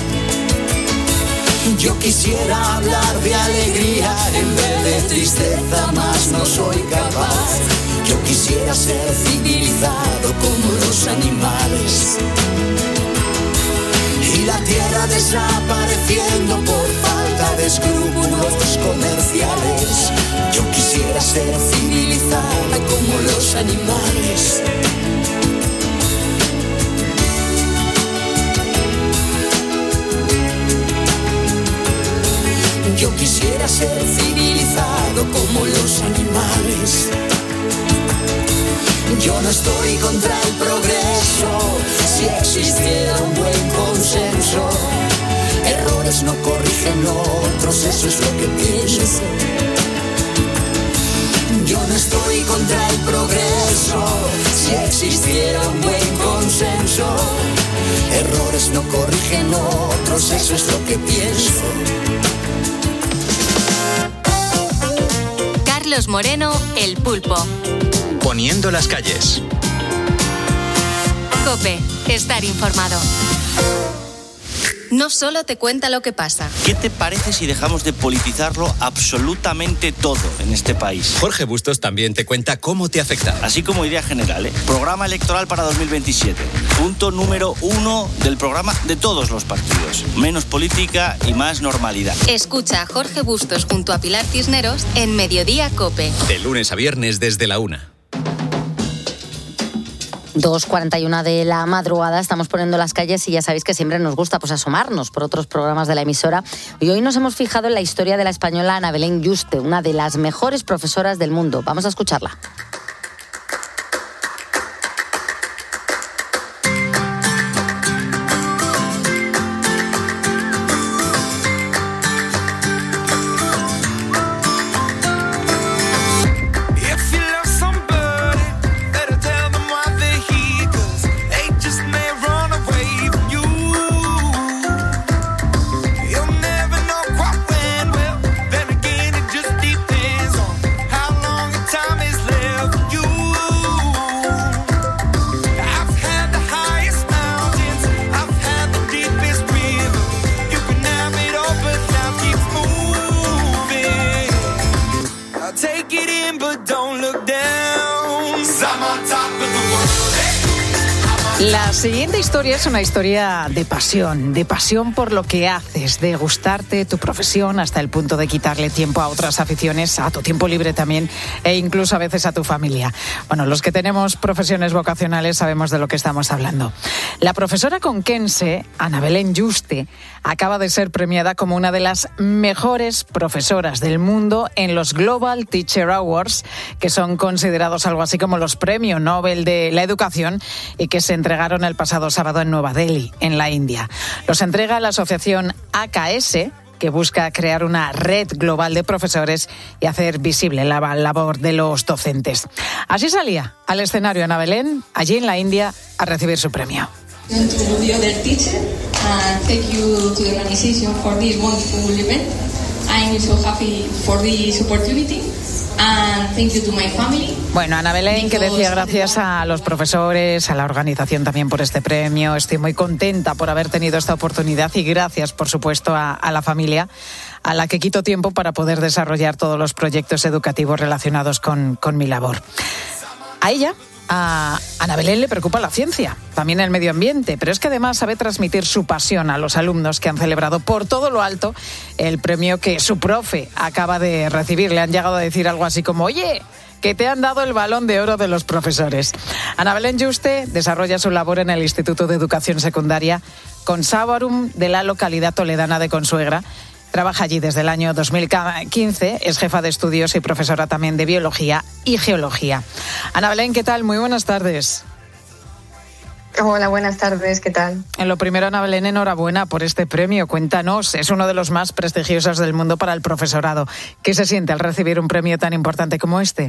Yo quisiera hablar de alegría en vez de tristeza, mas no soy capaz. Yo quisiera ser civilizado como los animales y la tierra desapareciendo por falta de escrúpulos comerciales. Yo quisiera ser civilizada como los animales. Yo quisiera ser civilizado como los animales. Yo no estoy contra el progreso, si existiera un buen consenso. Errores no corrigen otros, eso es lo que pienso. Yo no estoy contra el progreso, si existiera un buen consenso. Errores no corrigen otros, eso es lo que pienso. Carlos Moreno, El Pulpo. Poniendo las calles. COPE, estar informado. No solo te cuenta lo que pasa. ¿Qué te parece si dejamos de politizarlo absolutamente todo en este país? Jorge Bustos también te cuenta cómo te afecta. Así como idea general, Programa electoral para 2027. Punto número 1 del programa de todos los partidos. Menos política y más normalidad. Escucha a Jorge Bustos junto a Pilar Cisneros en Mediodía COPE. De lunes a viernes desde la 1. 2:41 de la madrugada, estamos poniendo las calles y ya sabéis que siempre nos gusta asomarnos por otros programas de la emisora. Y hoy nos hemos fijado en la historia de la española Ana Belén Yuste, una de las mejores profesoras del mundo. Vamos a escucharla. La siguiente historia es una historia de pasión por lo que haces, de gustarte tu profesión hasta el punto de quitarle tiempo a otras aficiones, a tu tiempo libre también e incluso a veces a tu familia. Bueno, los que tenemos profesiones vocacionales sabemos de lo que estamos hablando. La profesora conquense, Ana Belén Yuste, acaba de ser premiada como una de las mejores profesoras del mundo en los Global Teacher Awards, que son considerados algo así como los premios Nobel de la educación y que se entregaron el pasado sábado en Nueva Delhi, en la India. Los entrega la asociación AKS, que busca crear una red global de profesores y hacer visible la labor de los docentes. Así salía al escenario Ana Belén, allí en la India, a recibir su premio. Global Teacher, and thank you to the organization for this wonderful event. I'm so happy for this opportunity. And thank you to my family. Bueno, Ana Belén, que decía gracias a los profesores, a la organización también por este premio. Estoy muy contenta por haber tenido esta oportunidad y gracias, por supuesto, a la familia. a la que quito tiempo para poder desarrollar todos los proyectos educativos relacionados con mi labor. A ella, a Ana Belén, le preocupa la ciencia, también el medio ambiente, pero es que además sabe transmitir su pasión a los alumnos que han celebrado por todo lo alto el premio que su profe acaba de recibir. Le han llegado a decir algo así como: oye, que te han dado el Balón de Oro de los profesores. Ana Belén Yuste desarrolla su labor en el Instituto de Educación Secundaria Conservatum de la localidad toledana de Consuegra. Trabaja allí desde el año 2015, es jefa de estudios y profesora también de biología y geología. Ana Belén, ¿qué tal? Muy buenas tardes. Hola, buenas tardes, ¿qué tal? En lo primero, Ana Belén, enhorabuena por este premio. Cuéntanos, es uno de los más prestigiosos del mundo para el profesorado. ¿Qué se siente al recibir un premio tan importante como este?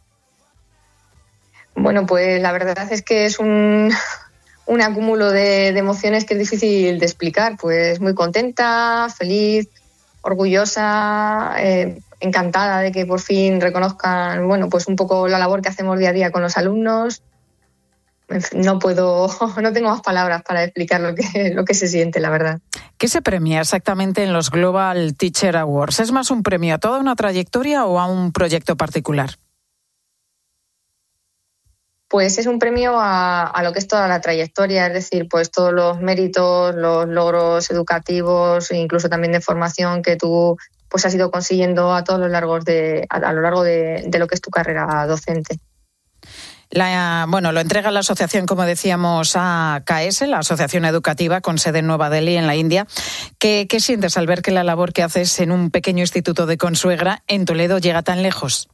Bueno, pues la verdad es que es un acúmulo de emociones que es difícil de explicar. Pues muy contenta, feliz, orgullosa, encantada de que por fin reconozcan, bueno, pues un poco la labor que hacemos día a día con los alumnos. No tengo más palabras para explicar lo que se siente, la verdad. ¿Qué se premia exactamente en los Global Teacher Awards? ¿Es más un premio a toda una trayectoria o a un proyecto particular? Pues es un premio a lo que es toda la trayectoria, es decir, pues todos los méritos, los logros educativos, incluso también de formación que tú pues has ido consiguiendo a lo largo de lo que es tu carrera docente. Lo entrega la asociación, como decíamos, AKS, la Asociación Educativa con sede en Nueva Delhi, en la India. ¿Qué sientes al ver que la labor que haces en un pequeño instituto de Consuegra, en Toledo, llega tan lejos?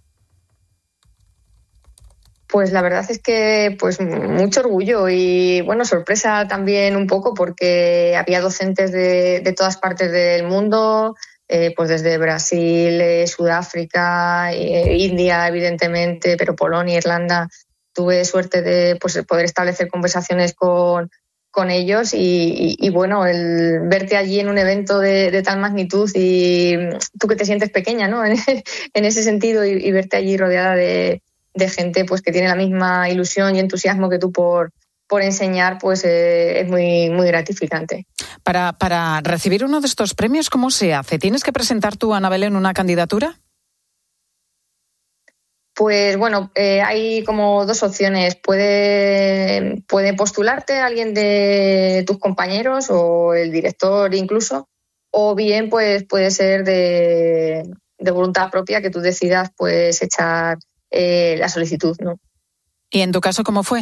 Pues la verdad es que pues mucho orgullo y bueno, sorpresa también un poco, porque había docentes de todas partes del mundo, pues desde Brasil, Sudáfrica, India, evidentemente, pero Polonia, Irlanda. Tuve suerte de pues poder establecer conversaciones con ellos y bueno, el verte allí en un evento de tal magnitud y tú que te sientes pequeña, ¿no? En ese sentido y verte allí rodeada de gente pues que tiene la misma ilusión y entusiasmo que tú por enseñar, pues es muy, muy gratificante. Para recibir uno de estos premios, ¿cómo se hace? ¿Tienes que presentar tú, Ana Belén, una candidatura? Pues bueno, hay como dos opciones. Puede postularte alguien de tus compañeros o el director incluso, o bien pues puede ser de voluntad propia que tú decidas pues echar la solicitud, ¿no? ¿Y en tu caso cómo fue?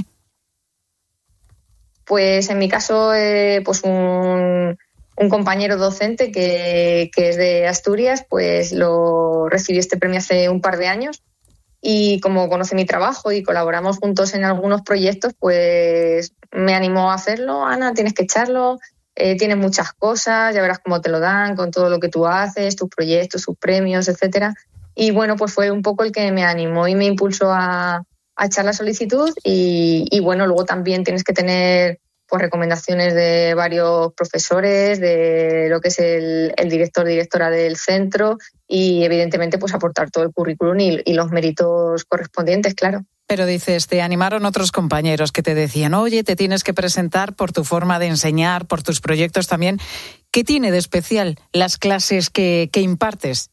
Pues en mi caso, pues un compañero docente que es de Asturias, pues lo recibió este premio hace un par de años. Y como conoce mi trabajo y colaboramos juntos en algunos proyectos, pues me animó a hacerlo. Ana, tienes que echarlo, tienes muchas cosas, ya verás cómo te lo dan con todo lo que tú haces, tus proyectos, tus premios, etcétera. Y bueno, pues fue un poco el que me animó y me impulsó a echar la solicitud y bueno, luego también tienes que tener pues recomendaciones de varios profesores, de lo que es el directora del centro y evidentemente pues aportar todo el currículum y los méritos correspondientes, claro. Pero dices, te animaron otros compañeros que te decían, oye, te tienes que presentar por tu forma de enseñar, por tus proyectos también. ¿Qué tiene de especial las clases que impartes?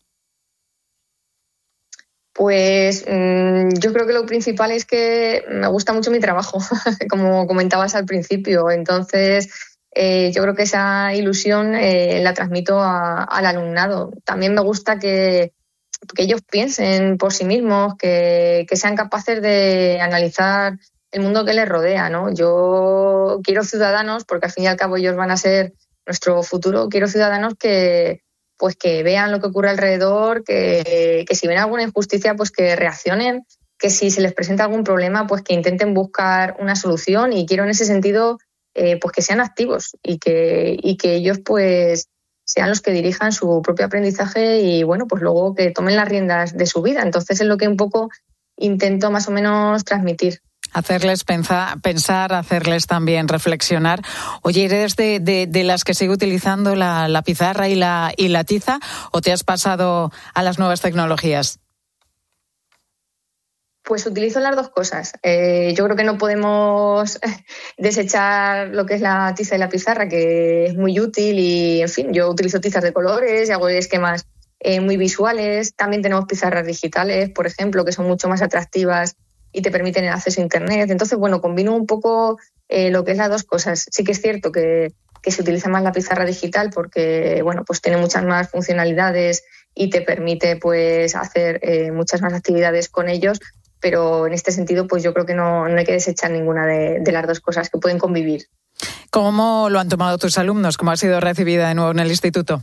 Pues yo creo que lo principal es que me gusta mucho mi trabajo, como comentabas al principio. Entonces, yo creo que esa ilusión la transmito al alumnado. También me gusta que ellos piensen por sí mismos, que sean capaces de analizar el mundo que les rodea, ¿no? Yo quiero ciudadanos, porque al fin y al cabo ellos van a ser nuestro futuro, quiero ciudadanos que vean lo que ocurre alrededor, que si ven alguna injusticia, pues que reaccionen, que si se les presenta algún problema, pues que intenten buscar una solución. Y quiero en ese sentido pues que sean activos y que ellos pues sean los que dirijan su propio aprendizaje y bueno, pues luego que tomen las riendas de su vida. Entonces es lo que un poco intento más o menos transmitir. Hacerles pensar, hacerles también reflexionar. Oye, ¿eres de las que sigue utilizando la pizarra y la tiza o te has pasado a las nuevas tecnologías? Pues utilizo las dos cosas. Yo creo que no podemos desechar lo que es la tiza y la pizarra, que es muy útil y, en fin, yo utilizo tizas de colores y hago esquemas muy visuales. También tenemos pizarras digitales, por ejemplo, que son mucho más atractivas y te permiten el acceso a Internet. Entonces, bueno, combino un poco lo que es las dos cosas. Sí que es cierto que se utiliza más la pizarra digital porque, bueno, pues tiene muchas más funcionalidades y te permite pues hacer muchas más actividades con ellos, pero en este sentido pues yo creo que no hay que desechar ninguna de las dos cosas, que pueden convivir. ¿Cómo lo han tomado tus alumnos? ¿Cómo ha sido recibida de nuevo en el instituto?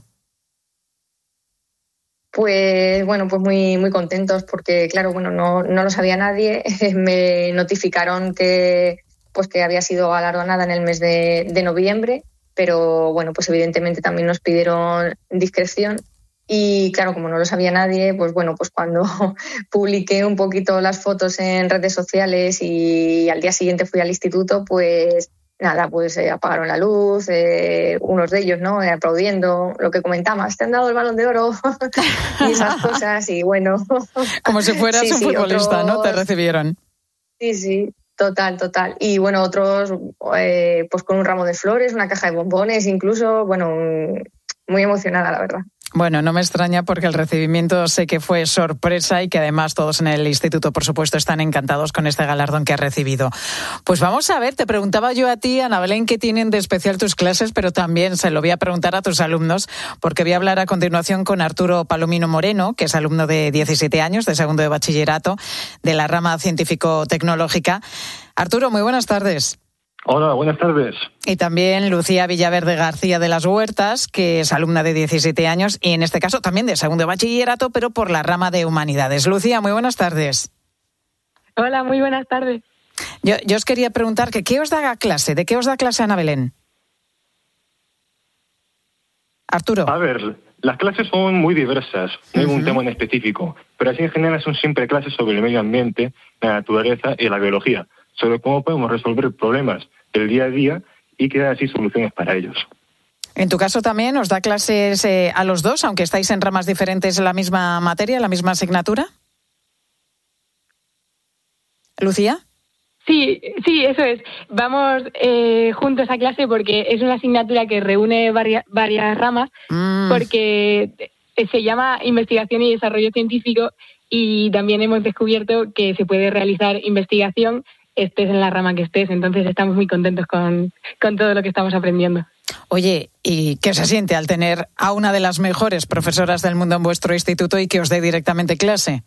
Pues bueno, pues muy, muy contentos porque, claro, bueno, no lo sabía nadie. Me notificaron que había sido galardonada en el mes de noviembre, pero bueno, pues evidentemente también nos pidieron discreción. Y claro, como no lo sabía nadie, pues bueno, pues cuando publiqué un poquito las fotos en redes sociales y al día siguiente fui al instituto, pues nada, pues apagaron la luz, unos de ellos, ¿no? Aplaudiendo, lo que comentabas, te han dado el Balón de Oro y esas cosas, y bueno. Como si fueras un futbolista, otros, ¿no? Te recibieron. Sí, total. Y bueno, otros pues con un ramo de flores, una caja de bombones, incluso, bueno, muy emocionada, la verdad. Bueno, no me extraña porque el recibimiento sé que fue sorpresa y que además todos en el instituto, por supuesto, están encantados con este galardón que has recibido. Pues vamos a ver, te preguntaba yo a ti, Ana Belén, qué tienen de especial tus clases, pero también se lo voy a preguntar a tus alumnos, porque voy a hablar a continuación con Arturo Palomino Moreno, que es alumno de 17 años, de segundo de bachillerato, de la rama científico-tecnológica. Arturo, muy buenas tardes. Hola, buenas tardes. Y también Lucía Villaverde García de las Huertas, que es alumna de 17 años y en este caso también de segundo de bachillerato, pero por la rama de Humanidades. Lucía, muy buenas tardes. Hola, muy buenas tardes. Yo os quería preguntar que ¿qué os da clase? ¿De qué os da clase Ana Belén? Arturo. A ver, las clases son muy diversas, no hay un tema en específico, pero así en general son siempre clases sobre el medio ambiente, la naturaleza y la biología, sobre cómo podemos resolver problemas del día a día y crear así soluciones para ellos. En tu caso también os da clases a los dos, aunque estáis en ramas diferentes en la misma materia, la misma asignatura. ¿Lucía? Sí, eso es. Vamos juntos a clase porque es una asignatura que reúne varias ramas, porque se llama Investigación y Desarrollo Científico y también hemos descubierto que se puede realizar investigación estés en la rama que estés, entonces estamos muy contentos con todo lo que estamos aprendiendo. Oye, ¿y qué se siente al tener a una de las mejores profesoras del mundo en vuestro instituto y que os dé directamente clase?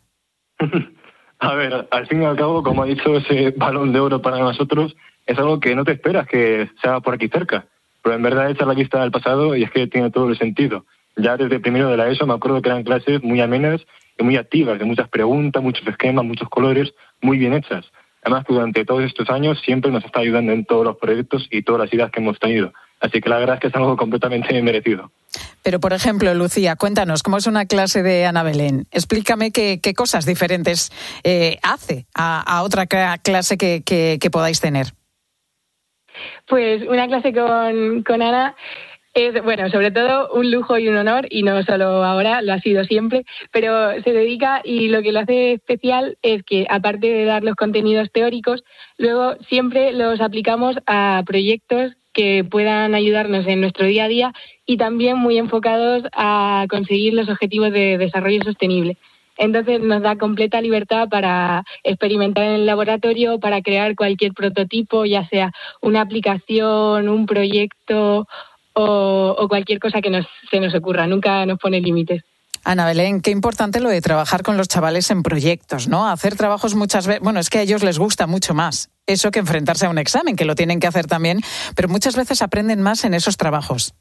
A ver, al fin y al cabo, como ha dicho, ese Balón de Oro para nosotros es algo que no te esperas que sea por aquí cerca, pero en verdad echa la vista al pasado y es que tiene todo el sentido. Ya desde primero de la ESO me acuerdo que eran clases muy amenas y muy activas, de muchas preguntas, muchos esquemas, muchos colores, muy bien hechas. Además, durante todos estos años siempre nos está ayudando en todos los proyectos y todas las ideas que hemos tenido. Así que la verdad es que es algo completamente merecido. Pero, por ejemplo, Lucía, cuéntanos, ¿cómo es una clase de Ana Belén? Explícame qué cosas diferentes hace a otra clase que podáis tener. Pues una clase con Ana es, bueno, sobre todo un lujo y un honor, y no solo ahora, lo ha sido siempre, pero se dedica, y lo que lo hace especial es que, aparte de dar los contenidos teóricos, luego siempre los aplicamos a proyectos que puedan ayudarnos en nuestro día a día y también muy enfocados a conseguir los objetivos de desarrollo sostenible. Entonces nos da completa libertad para experimentar en el laboratorio, para crear cualquier prototipo, ya sea una aplicación, un proyecto o cualquier cosa que se nos ocurra. Nunca nos pone límites. Ana Belén, qué importante lo de trabajar con los chavales en proyectos, ¿no? Hacer trabajos muchas veces, bueno, es que a ellos les gusta mucho más eso que enfrentarse a un examen, que lo tienen que hacer también, pero muchas veces aprenden más en esos trabajos.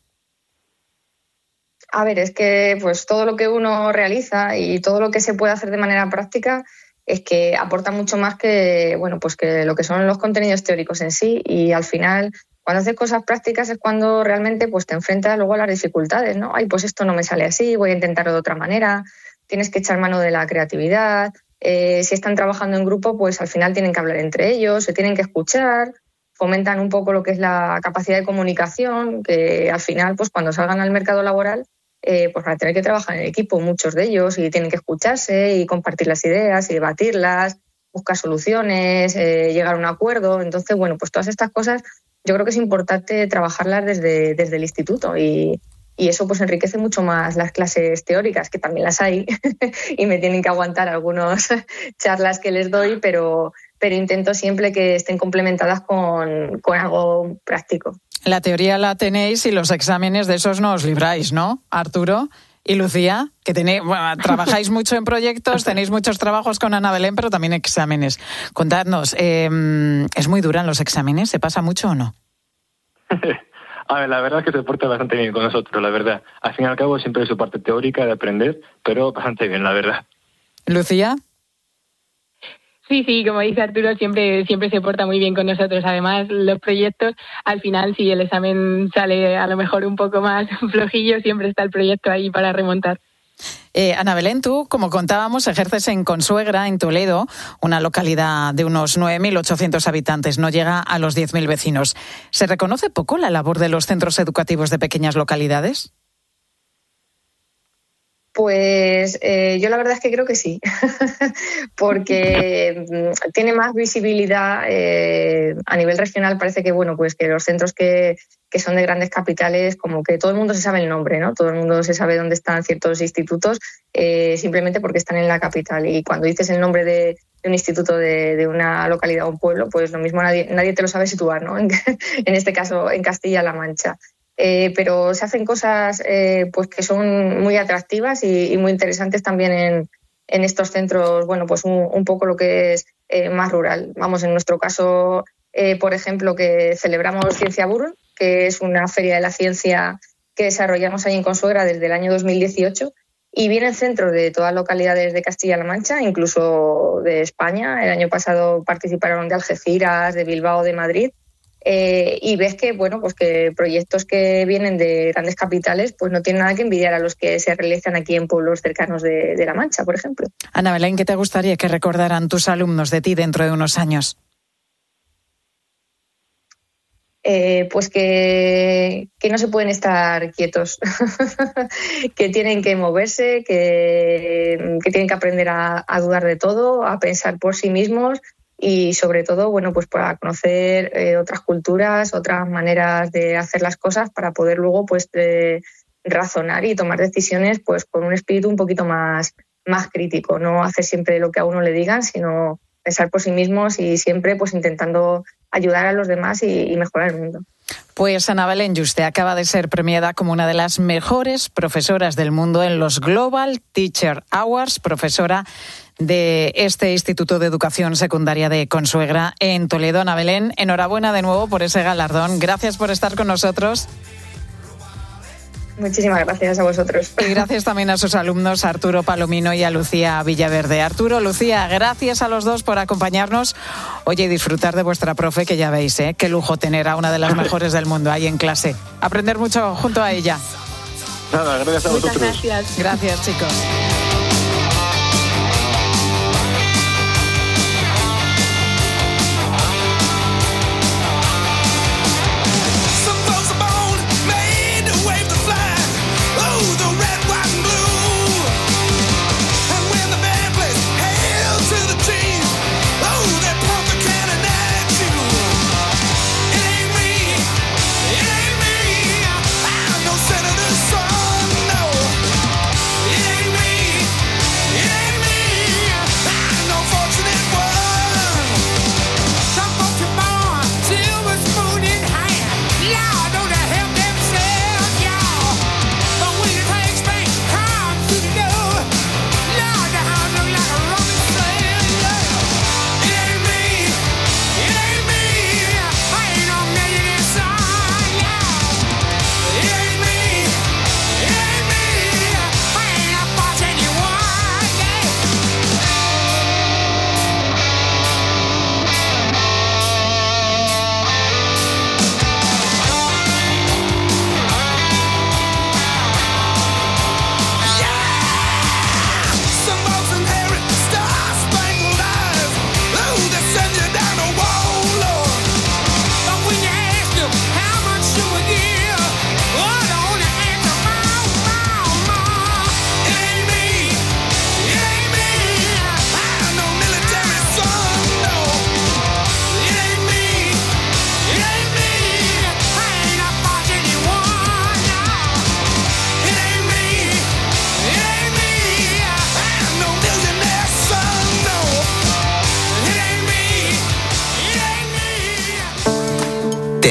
A ver, es que pues todo lo que uno realiza y todo lo que se puede hacer de manera práctica es que aporta mucho más que, bueno, pues que lo que son los contenidos teóricos en sí, y al final cuando haces cosas prácticas es cuando realmente pues te enfrentas luego a las dificultades, ¿no? Ay, pues esto no me sale así, voy a intentarlo de otra manera. Tienes que echar mano de la creatividad. Si están trabajando en grupo, pues al final tienen que hablar entre ellos, se tienen que escuchar, fomentan un poco lo que es la capacidad de comunicación, que al final, pues cuando salgan al mercado laboral, pues van a tener que trabajar en equipo, muchos de ellos, y tienen que escucharse y compartir las ideas y debatirlas, buscar soluciones, llegar a un acuerdo. Entonces, bueno, pues todas estas cosas yo creo que es importante trabajarlas desde el instituto y y eso pues enriquece mucho más las clases teóricas, que también las hay y me tienen que aguantar algunas charlas que les doy, pero intento siempre que estén complementadas con algo práctico. La teoría la tenéis y los exámenes de esos no os libráis, ¿no, Arturo y Lucía? Que trabajáis mucho en proyectos, tenéis muchos trabajos con Ana Belén, pero también exámenes. Contadnos, ¿es muy dura en los exámenes? ¿Se pasa mucho o no? A ver, la verdad es que se porta bastante bien con nosotros, la verdad. Al fin y al cabo siempre hay su parte teórica de aprender, pero bastante bien, la verdad. ¿Lucía? Sí, como dice Arturo, siempre se porta muy bien con nosotros. Además, los proyectos, al final, si el examen sale a lo mejor un poco más flojillo, siempre está el proyecto ahí para remontar. Ana Belén, tú, como contábamos, ejerces en Consuegra, en Toledo, una localidad de unos 9.800 habitantes, no llega a los 10.000 vecinos. ¿Se reconoce poco la labor de los centros educativos de pequeñas localidades? Pues yo la verdad es que creo que sí, porque tiene más visibilidad a nivel regional. Parece que bueno, pues que los centros que son de grandes capitales, como que todo el mundo se sabe el nombre, ¿no? Todo el mundo se sabe dónde están ciertos institutos, simplemente porque están en la capital. Y cuando dices el nombre de un instituto de una localidad o un pueblo, pues lo mismo nadie te lo sabe situar, ¿no? En este caso, en Castilla-La Mancha. Pero se hacen cosas pues que son muy atractivas y muy interesantes también en estos centros, bueno, pues un poco lo que es más rural. Vamos, en nuestro caso, por ejemplo, que celebramos Ciencia Burn, que es una feria de la ciencia que desarrollamos ahí en Consuegra desde el año 2018, y vienen centros de todas las localidades de Castilla-La Mancha, incluso de España. El año pasado participaron de Algeciras, de Bilbao, de Madrid. Y ves que bueno, pues que proyectos que vienen de grandes capitales pues no tienen nada que envidiar a los que se realizan aquí en pueblos cercanos de La Mancha, por ejemplo. Ana Belén, ¿qué te gustaría que recordaran tus alumnos de ti dentro de unos años? Pues que no se pueden estar quietos, que tienen que moverse, que tienen que aprender a dudar de todo, a pensar por sí mismos. Y sobre todo, bueno, pues para conocer otras culturas, otras maneras de hacer las cosas para poder luego pues razonar y tomar decisiones pues con un espíritu un poquito más crítico, no hacer siempre lo que a uno le digan, sino pensar por sí mismos y siempre pues intentando ayudar a los demás y mejorar el mundo. Pues Ana Belén Yuste acaba de ser premiada como una de las mejores profesoras del mundo en los Global Teacher Awards, profesora de este Instituto de Educación Secundaria de Consuegra en Toledo. Ana Belén, enhorabuena de nuevo por ese galardón. Gracias por estar con nosotros. Muchísimas gracias a vosotros. Y gracias también a sus alumnos, Arturo Palomino y a Lucía Villaverde. Arturo, Lucía, gracias a los dos por acompañarnos. Oye, y disfrutar de vuestra profe, que ya veis, qué lujo tener a una de las mejores del mundo ahí en clase. Aprender mucho junto a ella. Nada, gracias a vosotros. Muchas gracias. Gracias, chicos.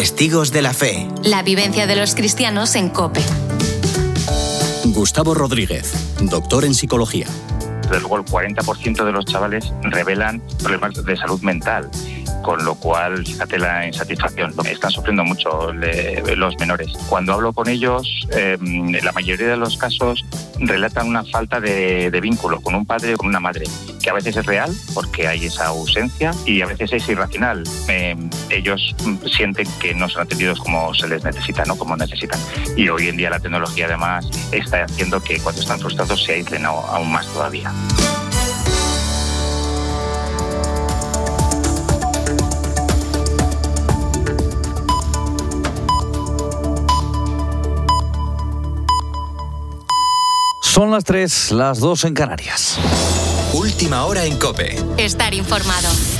Testigos de la Fe. La vivencia de los cristianos en COPE. Gustavo Rodríguez, doctor en psicología. Desde luego el 40% de los chavales revelan problemas de salud mental, con lo cual, fíjate la insatisfacción. Están sufriendo mucho los menores. Cuando hablo con ellos, en la mayoría de los casos relatan una falta de vínculo con un padre o con una madre, que a veces es real porque hay esa ausencia y a veces es irracional. Ellos sienten que no son atendidos como se les necesita, ¿no? Como necesitan. Y hoy en día la tecnología además está haciendo que cuando están frustrados se aíslen aún más todavía. Son las 3, las 2 en Canarias. Última hora en COPE. Estar informado.